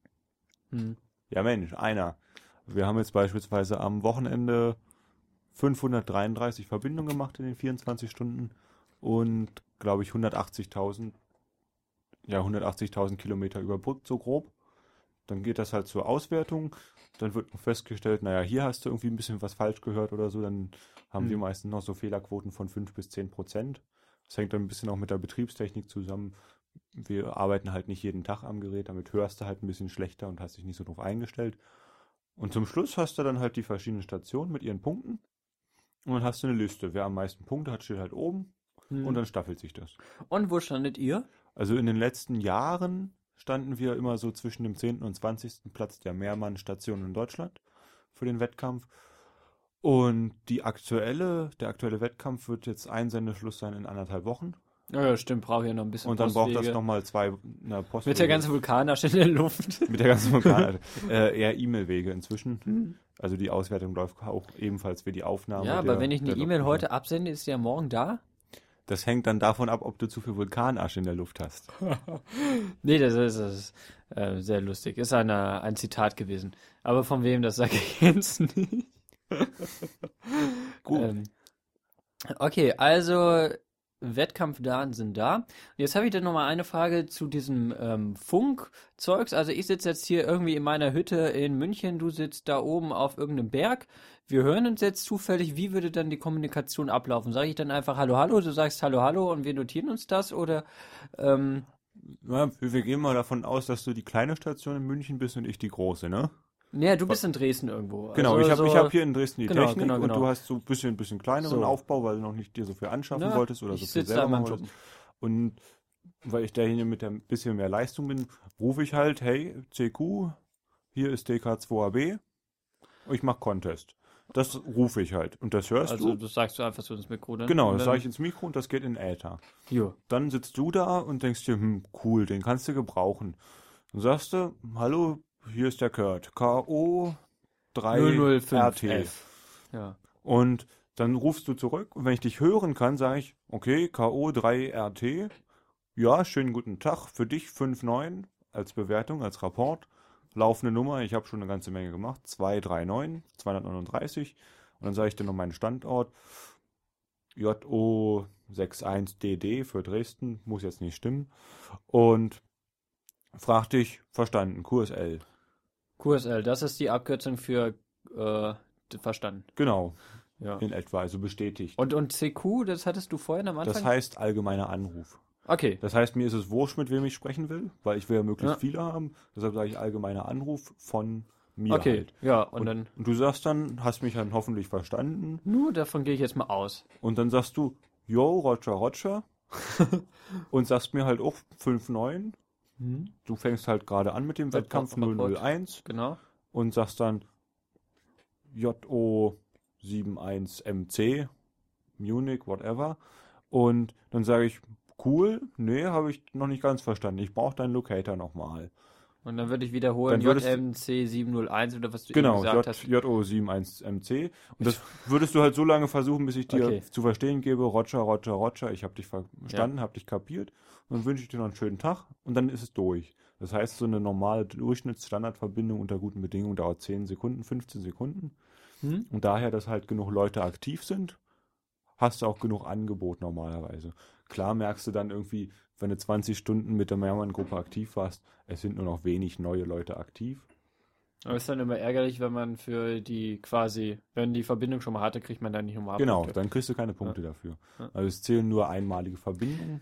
Hm. ja Mensch, einer. Wir haben jetzt beispielsweise am Wochenende fünfhundertdreiunddreißig Verbindungen gemacht in den vierundzwanzig Stunden und, glaube ich, hundertachtzigtausend, ja, hundertachtzigtausend Kilometer überbrückt, so grob. Dann geht das halt zur Auswertung. Dann wird noch festgestellt, naja, hier hast du irgendwie ein bisschen was falsch gehört oder so. Dann haben Hm. wir meistens noch so Fehlerquoten von fünf bis zehn Prozent. Das hängt dann ein bisschen auch mit der Betriebstechnik zusammen. Wir arbeiten halt nicht jeden Tag am Gerät, damit hörst du halt ein bisschen schlechter und hast dich nicht so drauf eingestellt. Und zum Schluss hast du dann halt die verschiedenen Stationen mit ihren Punkten. Und dann hast du eine Liste. Wer am meisten Punkte hat, steht halt oben. Hm. Und dann staffelt sich das. Und wo standet ihr? Also in den letzten Jahren standen wir immer so zwischen dem zehnten und zwanzigsten Platz der Mehrmann-Stationen in Deutschland für den Wettkampf. Und die aktuelle, der aktuelle Wettkampf wird jetzt Einsendeschluss sein in anderthalb Wochen. Ja, stimmt, brauche ich noch ein bisschen Und dann braucht das Postwege. nochmal zwei na, Postwege. Mit der ganzen Vulkanasch in der Luft. Mit der ganzen Vulkan. äh, eher E-Mail-Wege inzwischen. Hm. Also die Auswertung läuft auch ebenfalls wie die Aufnahme. Ja, aber der, wenn ich eine der E-Mail Dokumente. heute absende, ist die ja morgen da? Das hängt dann davon ab, ob du zu viel Vulkanasche in der Luft hast. Nee, das ist, das ist äh, sehr lustig. Ist eine, ein Zitat gewesen. Aber von wem, das sage ich jetzt nicht. Gut. Ähm, okay, also Wettkampfdaten sind da. Und jetzt habe ich dann nochmal eine Frage zu diesem ähm, Funkzeugs. Also ich sitze jetzt hier irgendwie in meiner Hütte in München, du sitzt da oben auf irgendeinem Berg. Wir hören uns jetzt zufällig. Wie würde dann die Kommunikation ablaufen? Sage ich dann einfach Hallo, Hallo, du sagst Hallo, Hallo und wir notieren uns das? Oder ähm, Ja, wir gehen mal davon aus, dass du die kleine Station in München bist und ich die große, ne? naja, du bist in Dresden irgendwo. Genau, Also ich habe so, ich hab hier in Dresden die genau, Technik genau, genau. und du hast so ein bisschen, bisschen kleineren So. Aufbau, weil du noch nicht dir so viel anschaffen Na, wolltest oder ich so viel sitze selber da in meinem machen Job. wolltest. Und weil ich derjenige mit ein bisschen mehr Leistung bin, rufe ich halt, hey, C Q, hier ist D K zwei A B, ich mache Contest. Das rufe ich halt und das hörst Also du. das sagst du einfach so ins Mikro, ne? Genau, Und das dann- sage ich ins Mikro und das geht in Äther. Jo. Dann sitzt du da und denkst dir, hm, cool, den kannst du gebrauchen. Dann sagst du, hallo, hier ist der Kurt, K O drei null null fünf R T. F. Ja. Und dann rufst du zurück und wenn ich dich hören kann, sage ich, okay, K O drei R T, ja, schönen guten Tag, für dich fünf neun als Bewertung, als Rapport, laufende Nummer, ich habe schon eine ganze Menge gemacht, zwei drei neun, zweihundertneununddreißig und dann sage ich dir noch meinen Standort, J O einundsechzig D D für Dresden, muss jetzt nicht stimmen und frag dich, verstanden, Q S L. Q S L, das ist die Abkürzung für äh, verstanden. Genau, Ja. in etwa, also bestätigt. Und, und C Q, das hattest du vorhin am Anfang? Das heißt allgemeiner Anruf. Okay. Das heißt, mir ist es wurscht, mit wem ich sprechen will, weil ich will ja möglichst Ja. viele haben. Deshalb sage ich allgemeiner Anruf von mir Okay. halt. Ja, und, Und, dann. und du sagst dann, hast mich dann hoffentlich verstanden. Nur davon gehe ich jetzt mal aus. Und dann sagst du, yo, Roger, Roger. und sagst mir halt auch fünf neun. Hm? Du fängst halt gerade an mit dem Wettkampf Rapport. null null eins Genau. und sagst dann J O einundsiebzig M C, Munich, whatever. Und dann sage ich, cool, nee, habe ich noch nicht ganz verstanden. Ich brauche deinen Locator nochmal. Und dann würde ich wiederholen, Dann würdest J du- M C sieben null eins oder was du eben Genau, gesagt hast. J O einundsiebzig M C. Und das würdest du halt so lange versuchen, bis ich dir Okay. zu verstehen gebe, Roger, Roger, Roger, ich habe dich verstanden, habe dich kapiert. Und dann wünsche ich dir noch einen schönen Tag und dann ist es durch. Das heißt, so eine normale Durchschnittsstandardverbindung unter guten Bedingungen dauert zehn Sekunden, fünfzehn Sekunden. Hm? Und daher, dass halt genug Leute aktiv sind, hast du auch genug Angebot normalerweise. Klar merkst du dann irgendwie, wenn du zwanzig Stunden mit der Mehrmann-Gruppe aktiv warst, es sind nur noch wenig neue Leute aktiv. Aber ist dann immer ärgerlich, wenn man für die quasi, wenn die Verbindung schon mal hatte, kriegt man dann nicht nochmal Genau, Punkte. dann kriegst du keine Punkte dafür. Ja. Also es zählen nur einmalige Verbindungen.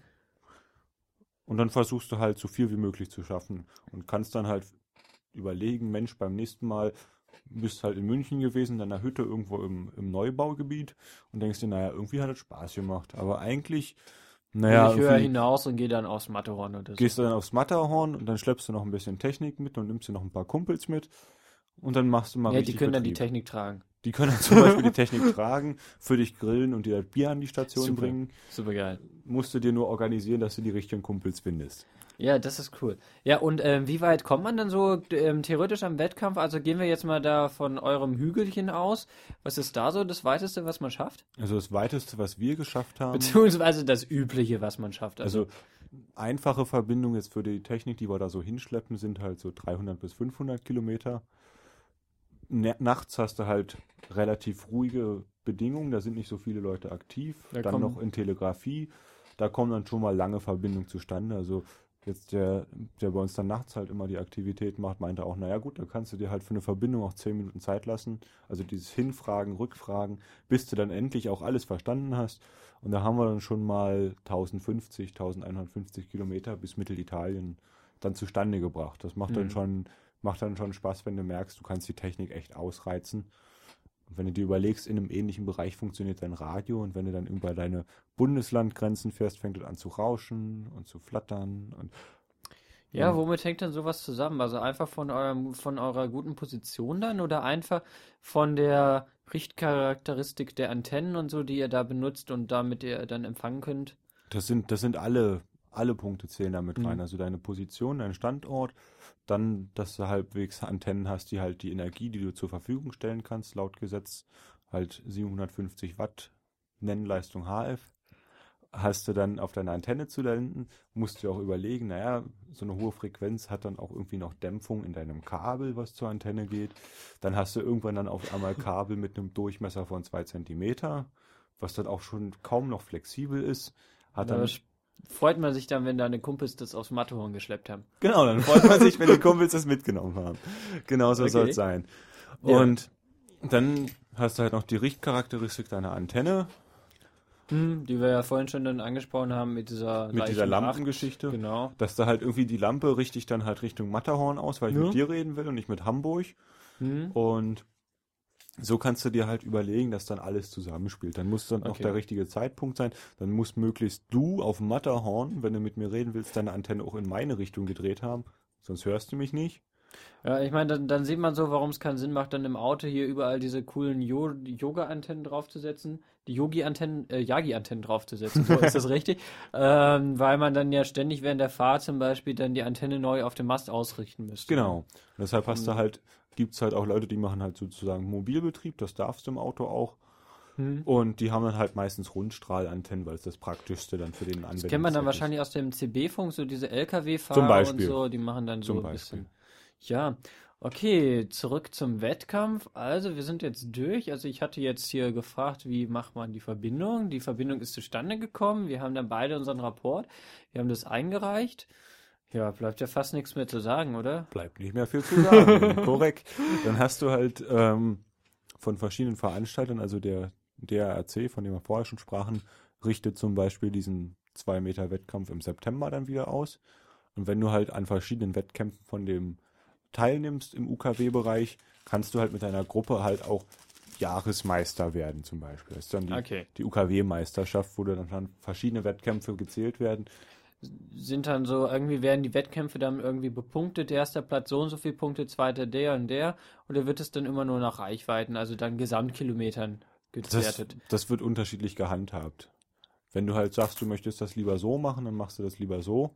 Und dann versuchst du halt so viel wie möglich zu schaffen und kannst dann halt überlegen, Mensch, beim nächsten Mal bist halt in München gewesen, in einer Hütte irgendwo im, im Neubaugebiet und denkst dir, naja, irgendwie hat es Spaß gemacht. Aber eigentlich, naja, ich höre irgendwie hinaus und gehe dann aufs Matterhorn oder so. gehst du dann aufs Matterhorn und dann schleppst du noch ein bisschen Technik mit und nimmst dir noch ein paar Kumpels mit und dann machst du mal Ja, richtig die können dann die Betrieb. Technik tragen. Die können dann zum Beispiel die Technik tragen, für dich grillen und dir das Bier an die Station Super. bringen. Super geil. Musst du dir nur organisieren, dass du die richtigen Kumpels findest. Ja, das ist cool. Ja, und ähm, wie weit kommt man dann so ähm, theoretisch am Wettkampf? Also gehen wir jetzt mal da von eurem Hügelchen aus. Was ist da so das Weiteste, was man schafft? Also das Weiteste, was wir geschafft haben, Beziehungsweise das Übliche, was man schafft. Also, also einfache Verbindungen jetzt für die Technik, die wir da so hinschleppen, sind halt so dreihundert bis fünfhundert Kilometer. Na- Nachts hast du halt relativ ruhige Bedingungen, da sind nicht so viele Leute aktiv. Da Dann kommen- noch in Telegrafie, da kommen dann schon mal lange Verbindungen zustande. Also jetzt der, der bei uns dann nachts halt immer die Aktivität macht, meinte auch, naja gut, da kannst du dir halt für eine Verbindung auch zehn Minuten Zeit lassen. Also dieses Hinfragen, Rückfragen, bis du dann endlich auch alles verstanden hast. Und da haben wir dann schon mal tausendfünfzig, eintausendeinhundertfünfzig Kilometer bis Mittelitalien dann zustande gebracht. Das macht dann Mhm. schon, macht dann schon Spaß, wenn du merkst, du kannst die Technik echt ausreizen. Und wenn du dir überlegst, in einem ähnlichen Bereich funktioniert dein Radio und wenn du dann über deine Bundeslandgrenzen fährst, fängt es an zu rauschen und zu flattern. Und ja, womit hängt denn sowas zusammen? Also einfach von eurem, von eurer guten Position dann oder einfach von der Richtcharakteristik der Antennen und so, die ihr da benutzt und damit ihr dann empfangen könnt? Das sind, das sind alle, alle Punkte zählen damit Mhm. rein. Also deine Position, dein Standort, dann, dass du halbwegs Antennen hast, die halt die Energie, die du zur Verfügung stellen kannst, laut Gesetz halt siebenhundertfünfzig Watt Nennleistung H F. Hast du dann auf deiner Antenne zu landen, musst du auch überlegen, naja, so eine hohe Frequenz hat dann auch irgendwie noch Dämpfung in deinem Kabel, was zur Antenne geht. Dann hast du irgendwann dann auf einmal Kabel mit einem Durchmesser von zwei Zentimeter, was dann auch schon kaum noch flexibel ist. Hat Da dann, sch- freut man sich dann, wenn deine Kumpels das aufs Matterhorn geschleppt haben. genau, dann freut man sich, wenn die Kumpels das mitgenommen haben. Genau so Okay. soll es sein. Ja. Und dann hast du halt noch die Richtcharakteristik deiner Antenne Hm, die wir ja vorhin schon dann angesprochen haben mit dieser mit dieser Leichen- Lampengeschichte. Genau. Dass da halt irgendwie die Lampe richtig dann halt Richtung Matterhorn aus, weil ich Ja. mit dir reden will und nicht mit Hamburg. Hm. Und so kannst du dir halt überlegen, dass dann alles zusammenspielt. Dann muss dann noch Okay. der richtige Zeitpunkt sein. Dann muss möglichst du auf dem Matterhorn, wenn du mit mir reden willst, deine Antenne auch in meine Richtung gedreht haben. Sonst hörst du mich nicht. Ja, ich meine, dann, dann sieht man so, warum es keinen Sinn macht, dann im Auto hier überall diese coolen Jo- Yoga-Antennen draufzusetzen, die Yogi-Antennen, äh, Yagi-Antennen draufzusetzen, so ist das richtig, ähm, weil man dann ja ständig während der Fahrt zum Beispiel dann die Antenne neu auf dem Mast ausrichten müsste. Genau. Und deshalb hast Mhm. du halt, gibt es halt auch Leute, die machen halt sozusagen Mobilbetrieb, das darfst du im Auto auch. Hm. Und die haben dann halt meistens Rundstrahlantennen, weil es das Praktischste dann für den Anwender Das kennt man dann wahrscheinlich aus dem C B-Funk, so diese Zum Lkw-Fahrer und Beispiel. so, die machen dann so Zum ein Beispiel. bisschen. Ja, okay, zurück zum Wettkampf. Also wir sind jetzt durch. Also ich hatte jetzt hier gefragt, wie macht man die Verbindung? Die Verbindung ist zustande gekommen. Wir haben dann beide unseren Rapport. Wir haben das eingereicht. Ja, bleibt ja fast nichts mehr zu sagen, oder? Bleibt nicht mehr viel zu sagen. Korrekt. Dann hast du halt ähm, von verschiedenen Veranstaltern, also der D R A C, von dem wir vorher schon sprachen, richtet zum Beispiel diesen zwei Meter Wettkampf im September dann wieder aus. Und wenn du halt an verschiedenen Wettkämpfen von dem teilnimmst im U K W-Bereich, kannst du halt mit deiner Gruppe halt auch Jahresmeister werden zum Beispiel. Das ist dann die, Okay. die U K W-Meisterschaft, wo dann, dann verschiedene Wettkämpfe gezählt werden. Sind dann so, irgendwie werden die Wettkämpfe dann irgendwie bepunktet, erster Platz so und so viele Punkte, zweiter der und der, oder wird es dann immer nur nach Reichweiten, also dann Gesamtkilometern Das, gewertet? das wird unterschiedlich gehandhabt. Wenn du halt sagst, du möchtest das lieber so machen, dann machst du das lieber so.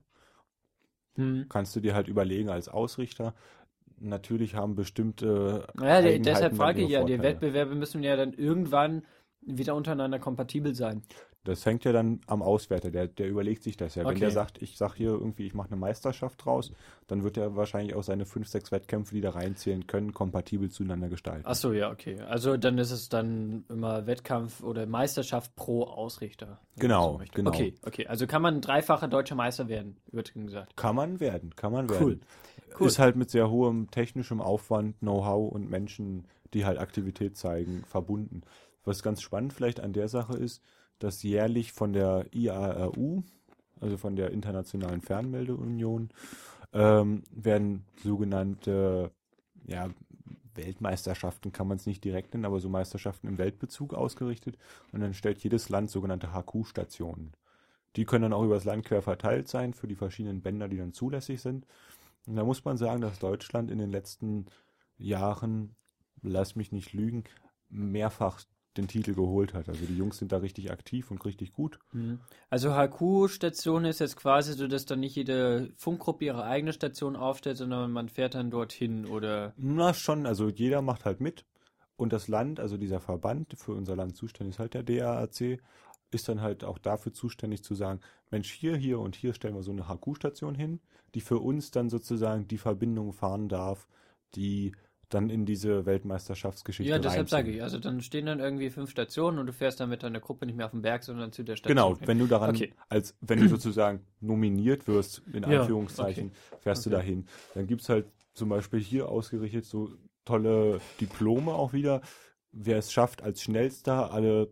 Hm. Kannst du dir halt überlegen als Ausrichter. Natürlich haben bestimmte Naja, der, Eigenheiten deshalb dann frage ihre ich ja, die Vorteile. Wettbewerbe müssen ja dann irgendwann wieder untereinander kompatibel sein. Das hängt ja dann am Auswerter, der, der überlegt sich das ja. Wenn Okay. der sagt, ich sag hier irgendwie, ich mache eine Meisterschaft draus, dann wird er wahrscheinlich auch seine fünf, sechs Wettkämpfe, die da reinzählen können, kompatibel zueinander gestalten. Ach so, ja, okay. Also dann ist es dann immer Wettkampf oder Meisterschaft pro Ausrichter. wenn Genau, man so möchte. genau. Okay, okay. Also kann man dreifacher deutscher Meister werden, übertrieben gesagt. Kann man werden, kann man Cool. werden. Cool. Ist halt mit sehr hohem technischem Aufwand, Know-how und Menschen, die halt Aktivität zeigen, verbunden. Was ganz spannend vielleicht an der Sache ist, dass jährlich von der I A R U, also von der Internationalen Fernmeldeunion, ähm, werden sogenannte ja, Weltmeisterschaften, kann man es nicht direkt nennen, aber so Meisterschaften im Weltbezug ausgerichtet. Und dann stellt jedes Land sogenannte H Q-Stationen. Die können dann auch über das Land quer verteilt sein für die verschiedenen Bänder, die dann zulässig sind. Und da muss man sagen, dass Deutschland in den letzten Jahren, lass mich nicht lügen, mehrfach den Titel geholt hat. Also die Jungs sind da richtig aktiv und richtig gut. Mhm. Also H Q-Station ist jetzt quasi so, dass dann nicht jede Funkgruppe ihre eigene Station aufstellt, sondern man fährt dann dorthin oder... Na schon, also jeder macht halt mit. Und das Land, also dieser Verband, für unser Land zuständig ist halt der D R A C, ist dann halt auch dafür zuständig zu sagen, Mensch, hier, hier und hier stellen wir so eine H Q-Station hin, die für uns dann sozusagen die Verbindung fahren darf, die dann in diese Weltmeisterschaftsgeschichte Ja, deshalb reinziehen. sage ich, also dann stehen dann irgendwie fünf Stationen und du fährst dann mit deiner Gruppe nicht mehr auf den Berg, sondern zu der Station. Genau, hin. wenn du daran, Okay. als wenn du sozusagen nominiert wirst, in Ja, Anführungszeichen, fährst du Okay. dahin. Dann gibt es halt zum Beispiel hier ausgerichtet so tolle Diplome auch wieder. Wer es schafft, als schnellster alle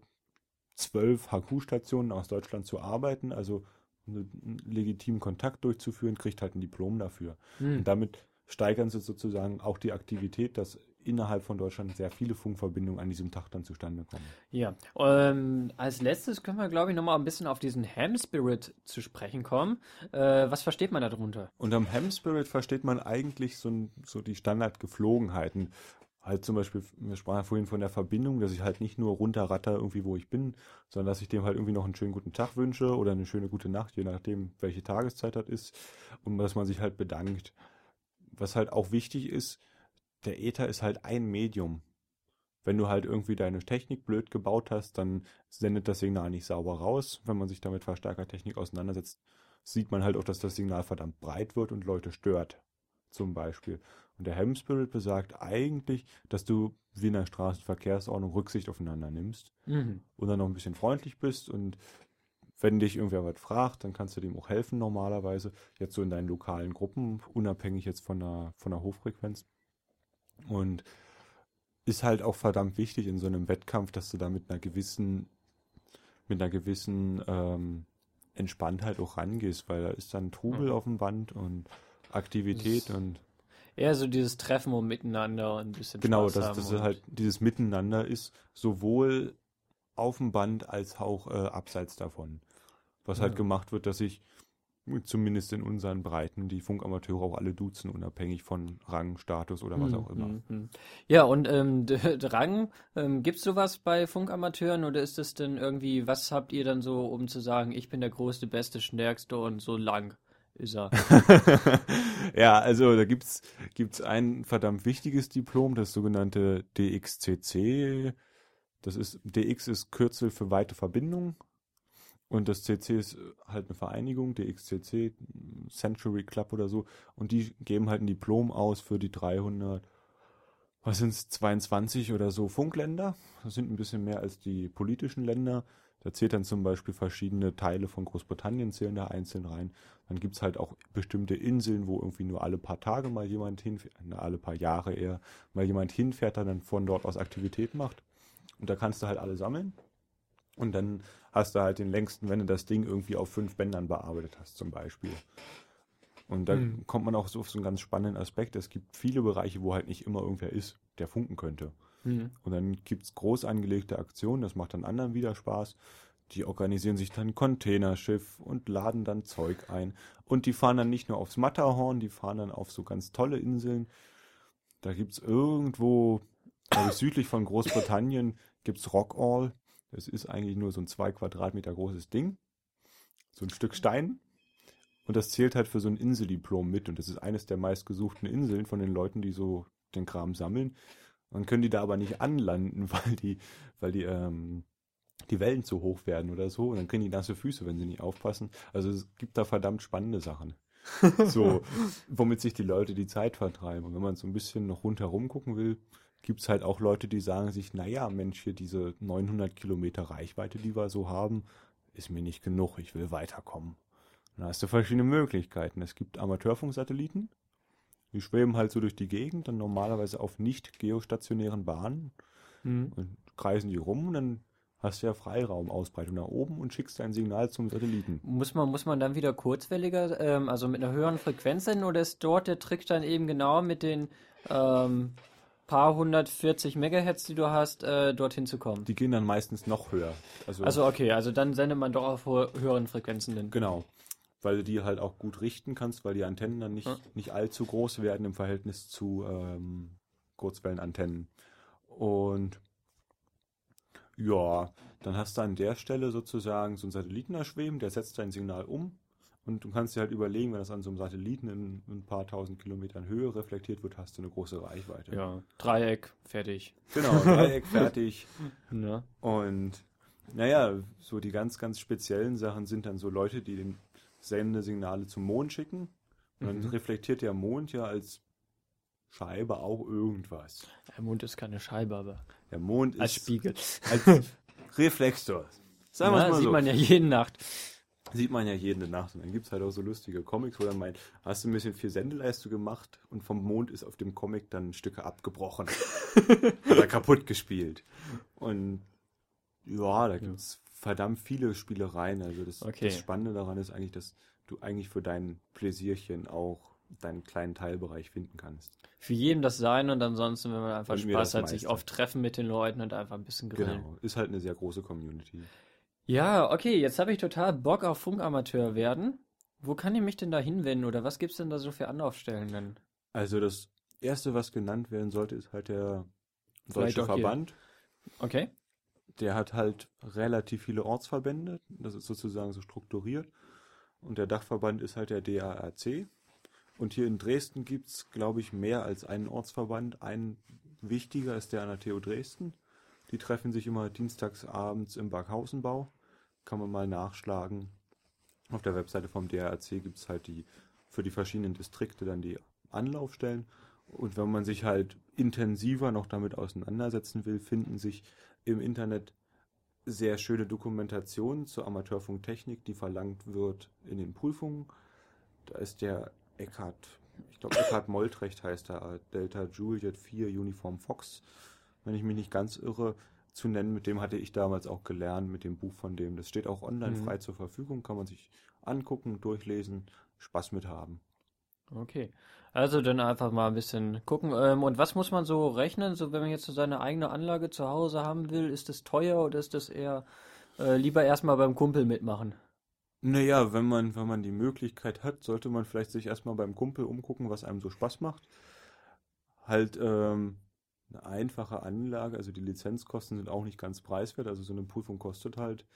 zwölf H Q-Stationen aus Deutschland zu arbeiten, also einen legitimen Kontakt durchzuführen, kriegt halt ein Diplom dafür. Hm. Und damit steigern sie sozusagen auch die Aktivität, dass innerhalb von Deutschland sehr viele Funkverbindungen an diesem Tag dann zustande kommen. Ja, ähm, als letztes können wir, glaube ich, nochmal ein bisschen auf diesen Ham Spirit zu sprechen kommen. Äh, was versteht man darunter? Unterm Ham Spirit versteht man eigentlich so, ein- so die Standardgeflogenheiten. halt zum Beispiel, wir sprachen ja vorhin von der Verbindung, dass ich halt nicht nur runterratter irgendwie, wo ich bin, sondern dass ich dem halt irgendwie noch einen schönen guten Tag wünsche oder eine schöne gute Nacht, je nachdem, welche Tageszeit das ist und dass man sich halt bedankt. Was halt auch wichtig ist, der Äther ist halt ein Medium. Wenn du halt irgendwie deine Technik blöd gebaut hast, dann sendet das Signal nicht sauber raus. Wenn man sich damit Verstärkertechnik auseinandersetzt, sieht man halt auch, dass das Signal verdammt breit wird und Leute stört, zum Beispiel. Und der Helm Spirit besagt eigentlich, dass du wie in der Straßenverkehrsordnung Rücksicht aufeinander nimmst Mhm. und dann noch ein bisschen freundlich bist und wenn dich irgendwer was fragt, dann kannst du dem auch helfen normalerweise. Jetzt so in deinen lokalen Gruppen, unabhängig jetzt von der, von der Hochfrequenz. Und ist halt auch verdammt wichtig in so einem Wettkampf, dass du da mit einer gewissen, mit einer gewissen ähm, Entspanntheit auch rangehst, weil da ist dann Trubel Mhm. auf dem Band und Aktivität Das- und Eher so dieses Treffen und Miteinander und ein bisschen genau, Spaß dass haben. das und, halt dieses Miteinander ist, sowohl auf dem Band als auch äh, abseits davon. Was halt Ja. gemacht wird, dass sich zumindest in unseren Breiten die Funkamateure auch alle duzen, unabhängig von Rang, Status oder was auch immer. Hm, hm, hm. Ja, und ähm, d- Rang, ähm, gibt's sowas bei Funkamateuren oder ist es denn irgendwie, was habt ihr dann so, um zu sagen, ich bin der größte, beste, stärkste und so lang ist er? Ja, also da gibt's gibt's ein verdammt wichtiges Diplom, das sogenannte D X C C. Das ist D X ist Kürzel für weite Verbindung und das C C ist halt eine Vereinigung, D X C C, Century Club oder so. Und die geben halt ein Diplom aus für die dreihundert, was sind's, zweiundzwanzig oder so Funkländer. Das sind ein bisschen mehr als die politischen Länder. Da zählt dann zum Beispiel verschiedene Teile von Großbritannien zählen da einzeln rein. Dann gibt's halt auch bestimmte Inseln, wo irgendwie nur alle paar Tage mal jemand hinfährt, na, alle paar Jahre eher, mal jemand hinfährt, der dann von dort aus Aktivität macht. Und da kannst du halt alle sammeln. Und dann hast du halt den längsten, wenn du das Ding irgendwie auf fünf Bändern bearbeitet hast, zum Beispiel. Und da Hm. kommt man auch so auf so einen ganz spannenden Aspekt. Es gibt viele Bereiche, wo halt nicht immer irgendwer ist, der funken könnte. Hm. Und dann gibt es groß angelegte Aktionen, das macht dann anderen wieder Spaß. Die organisieren sich dann ein Containerschiff und laden dann Zeug ein. Und die fahren dann nicht nur aufs Matterhorn, die fahren dann auf so ganz tolle Inseln. Da gibt es irgendwo, glaube ich, südlich von Großbritannien, gibt es Rockall. Das ist eigentlich nur so ein zwei Quadratmeter großes Ding. So ein Stück Stein. Und das zählt halt für so ein Inseldiplom mit. Und das ist eines der meistgesuchten Inseln von den Leuten, die so den Kram sammeln. Dann können die da aber nicht anlanden, weil die, weil die, ähm, die Wellen zu hoch werden oder so. Und dann kriegen die nasse Füße, wenn sie nicht aufpassen. Also es gibt da verdammt spannende Sachen. So, womit sich die Leute die Zeit vertreiben. Und wenn man so ein bisschen noch rundherum gucken will, gibt es halt auch Leute, die sagen sich, naja, Mensch, hier diese neunhundert Kilometer Reichweite, die wir so haben, ist mir nicht genug, ich will weiterkommen. Und da hast du verschiedene Möglichkeiten. Es gibt Amateurfunksatelliten, die schweben halt so durch die Gegend, dann normalerweise auf nicht geostationären Bahnen Hm. und kreisen die rum und dann hast du ja Freiraumausbreitung nach oben und schickst dein Signal zum Satelliten. Muss man, muss man dann wieder kurzwelliger, ähm, also mit einer höheren Frequenz senden oder ist dort der Trick dann eben genau mit den ähm, paar hundertvierzig Megahertz, die du hast, äh, dorthin zu kommen? Die gehen dann meistens noch höher. Also, Also okay, also dann sendet man doch auf ho höheren Frequenzen hin. genau, weil du die halt auch gut richten kannst, weil die Antennen dann nicht, Ja. nicht allzu groß werden im Verhältnis zu ähm, Kurzwellenantennen. Und ja, dann hast du an der Stelle sozusagen so einen Satelliten da schweben, der setzt dein Signal um und du kannst dir halt überlegen, wenn das an so einem Satelliten in ein paar tausend Kilometern Höhe reflektiert wird, hast du eine große Reichweite. Ja, Dreieck, fertig. Genau, Dreieck fertig. Ne? Und naja, so die ganz, ganz speziellen Sachen sind dann so Leute, die den Sendesignale zum Mond schicken. Und dann Mhm. reflektiert der Mond ja als Scheibe auch irgendwas. Der Mond ist keine Scheibe, aber Der Mond als ist Spiegel. als Reflektor. Sagen wir Na, es mal sieht so. man ja jede Nacht. Sieht man ja jede Nacht. Und dann gibt es halt auch so lustige Comics, wo dann meint, hast du ein bisschen viel Sendeleistung gemacht und vom Mond ist auf dem Comic dann Stücke abgebrochen. Oder kaputt gespielt. Und ja, da gibt es verdammt viele Spielereien. Also das, Okay. das Spannende daran ist eigentlich, dass du eigentlich für dein Pläsierchen auch deinen kleinen Teilbereich finden kannst. Für jeden das sein und ansonsten, wenn man einfach Und mir Spaß das hat, sich meiste. oft treffen mit den Leuten und einfach ein bisschen grillen. Genau. Ist halt eine sehr große Community. Ja, okay, jetzt habe ich total Bock auf Funkamateur werden. Wo kann ich mich denn da hinwenden oder was gibt's denn da so für Anlaufstellen denn? Also das Erste, was genannt werden sollte, ist halt der Vielleicht Deutsche auch hier. Verband. Okay. Der hat halt relativ viele Ortsverbände. Das ist sozusagen so strukturiert. Und der Dachverband ist halt der D A R C. Und hier in Dresden gibt es, glaube ich, mehr als einen Ortsverband. Ein wichtiger ist der an der T U Dresden. Die treffen sich immer dienstags abends im Barkhausenbau. Kann man mal nachschlagen. Auf der Webseite vom D A R C gibt es halt die für die verschiedenen Distrikte dann die Anlaufstellen. Und wenn man sich halt intensiver noch damit auseinandersetzen will, finden sich im Internet sehr schöne Dokumentationen zur Amateurfunktechnik, die verlangt wird in den Prüfungen. Da ist der Eckhard, ich glaube Eckhard Moltrecht heißt er, Delta Juliet vier Uniform Fox, wenn ich mich nicht ganz irre, zu nennen. Mit dem hatte ich damals auch gelernt, mit dem Buch von dem. Das steht auch online Mhm. frei zur Verfügung, kann man sich angucken, durchlesen, Spaß mit haben. Okay. Also dann einfach mal ein bisschen gucken. Ähm, und was muss man so rechnen? So, wenn man jetzt so seine eigene Anlage zu Hause haben will, ist das teuer oder ist das eher äh, lieber erstmal beim Kumpel mitmachen? Naja, wenn man, wenn man die Möglichkeit hat, sollte man vielleicht sich erstmal beim Kumpel umgucken, was einem so Spaß macht. Halt ähm, eine einfache Anlage, also die Lizenzkosten sind auch nicht ganz preiswert, also so eine Prüfung kostet halt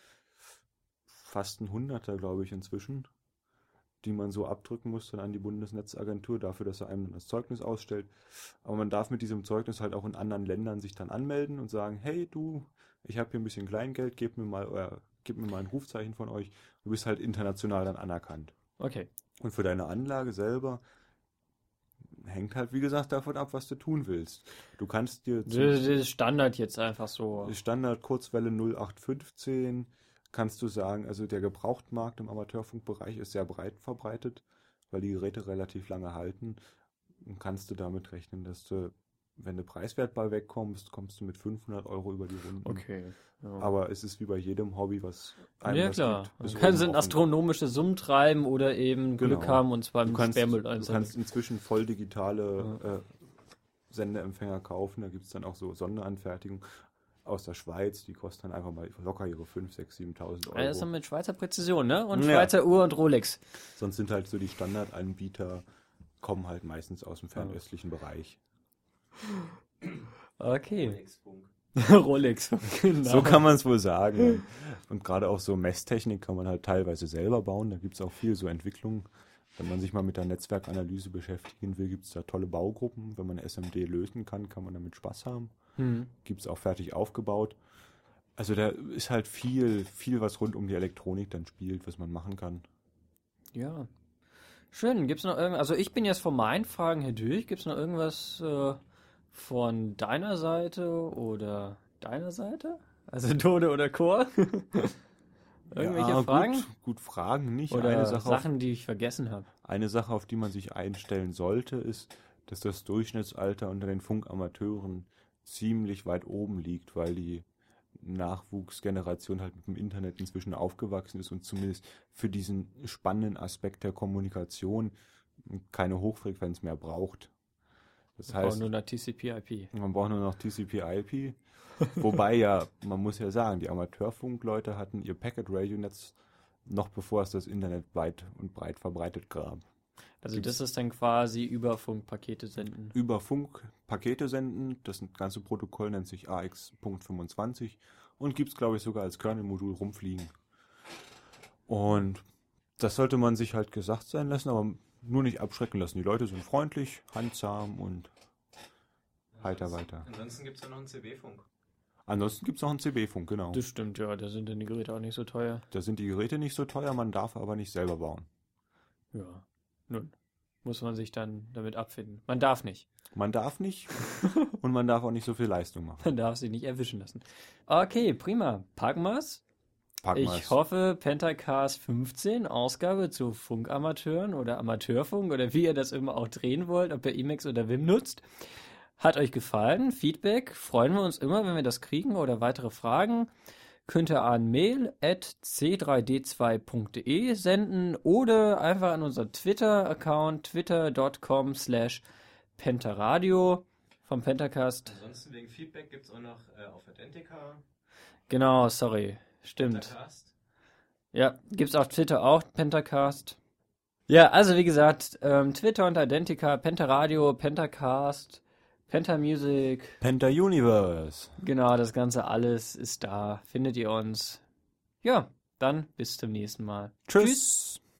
fast ein Hunderter, glaube ich, inzwischen, die man so abdrücken muss dann an die Bundesnetzagentur dafür, dass er einem dann das Zeugnis ausstellt. Aber man darf mit diesem Zeugnis halt auch in anderen Ländern sich dann anmelden und sagen, hey du, ich habe hier ein bisschen Kleingeld, gebt mir mal euer, gebt mir mal ein Rufzeichen von euch. Du bist halt international dann anerkannt. Okay. Und für deine Anlage selber hängt halt, wie gesagt, davon ab, was du tun willst. Du kannst dir Das zum das ist Standard jetzt einfach so. Standard Kurzwelle null acht fünfzehn kannst du sagen, also der Gebrauchtmarkt im Amateurfunkbereich ist sehr breit verbreitet, weil die Geräte relativ lange halten. Und kannst du damit rechnen, dass du, wenn du preiswertbar wegkommst, kommst du mit fünfhundert Euro über die Runden. Okay. Ja, Aber es ist wie bei jedem Hobby, was einem ja was klar. gibt, Man bis kann oben sind auf und- astronomische Summen treiben oder eben Glück Genau. haben und zwar Du im kannst, Sperrmüll du einsammeln. kannst inzwischen voll digitale äh, Sendeempfänger kaufen. Da gibt es dann auch so Sonderanfertigungen aus der Schweiz. Die kosten dann einfach mal locker ihre fünftausend, sechstausend, siebentausend Euro. Ja, das ist dann mit Schweizer Präzision, ne? Und Ja. Schweizer Uhr und Rolex. Sonst sind halt so die Standardanbieter, kommen halt meistens aus dem fernöstlichen Bereich. Okay. Rolex. Genau. So kann man es wohl sagen. Und gerade auch so Messtechnik kann man halt teilweise selber bauen. Da gibt es auch viel so Entwicklungen. Wenn man sich mal mit der Netzwerkanalyse beschäftigen will, gibt es da tolle Baugruppen. Wenn man S M D lösen kann, kann man damit Spaß haben. Hm. Gibt es auch fertig aufgebaut. Also da ist halt viel, viel, was rund um die Elektronik dann spielt, was man machen kann. Ja. Schön. Gibt's noch irgendwas? Also ich bin jetzt von meinen Fragen her durch. Gibt's noch irgendwas äh, von deiner Seite oder deiner Seite? Also Tode oder Chor? Irgendwelche Ja, Fragen? Gut, gut Fragen nicht. Oder eine Sache, auf, Sachen, die ich vergessen habe? eine Sache, auf die man sich einstellen sollte, ist, dass das Durchschnittsalter unter den Funkamateuren ziemlich weit oben liegt, weil die Nachwuchsgeneration halt mit dem Internet inzwischen aufgewachsen ist und zumindest für diesen spannenden Aspekt der Kommunikation keine Hochfrequenz mehr braucht. Das Oh, heißt, nur nach T C P I P. man braucht nur noch T C P I P. Wobei ja, man muss ja sagen, die Amateurfunkleute hatten ihr Packet-Radio-Netz noch bevor es das Internet weit und breit verbreitet gab. Also das ist dann quasi über Funkpakete senden. Über Funk Pakete senden, das ganze Protokoll nennt sich A X Punkt fünfundzwanzig und gibt es, glaube ich, sogar als Kernel-Modul rumfliegen. Und das sollte man sich halt gesagt sein lassen, aber nur nicht abschrecken lassen. Die Leute sind freundlich, handsam und heiter weiter. Ansonsten gibt es ja noch einen C B-Funk. Ansonsten gibt es noch einen C B-Funk, genau. Das stimmt, ja. Da sind dann die Geräte auch nicht so teuer. Da sind die Geräte nicht so teuer, man darf aber nicht selber bauen. Ja. Nun, muss man sich dann damit abfinden. Man darf nicht. Man darf nicht und man darf auch nicht so viel Leistung machen. Man darf sich nicht erwischen lassen. Okay, prima. Packen wir's. Packen Ich wir's. hoffe, Pentacast fünfzehn, Ausgabe zu Funkamateuren oder Amateurfunk oder wie ihr das immer auch drehen wollt, ob ihr Emacs oder Vim nutzt. Hat euch gefallen? Feedback? Freuen wir uns immer, wenn wir das kriegen oder weitere Fragen. Könnt ihr an mail at c drei d zwei punkt de senden oder einfach an unseren Twitter-Account twitter dot com slash pentaradio vom Pentacast. Ansonsten wegen Feedback gibt es auch noch äh, auf Identica, Genau, sorry. Stimmt. Pentacast. Ja, gibt's auf Twitter auch, Pentacast. Ja, also wie gesagt, ähm, Twitter unter Identica, Pentaradio, Pentacast, Pentamusic, Penta Universe. genau, das Ganze alles ist da. Findet ihr uns. Ja, dann bis zum nächsten Mal. Tschüss.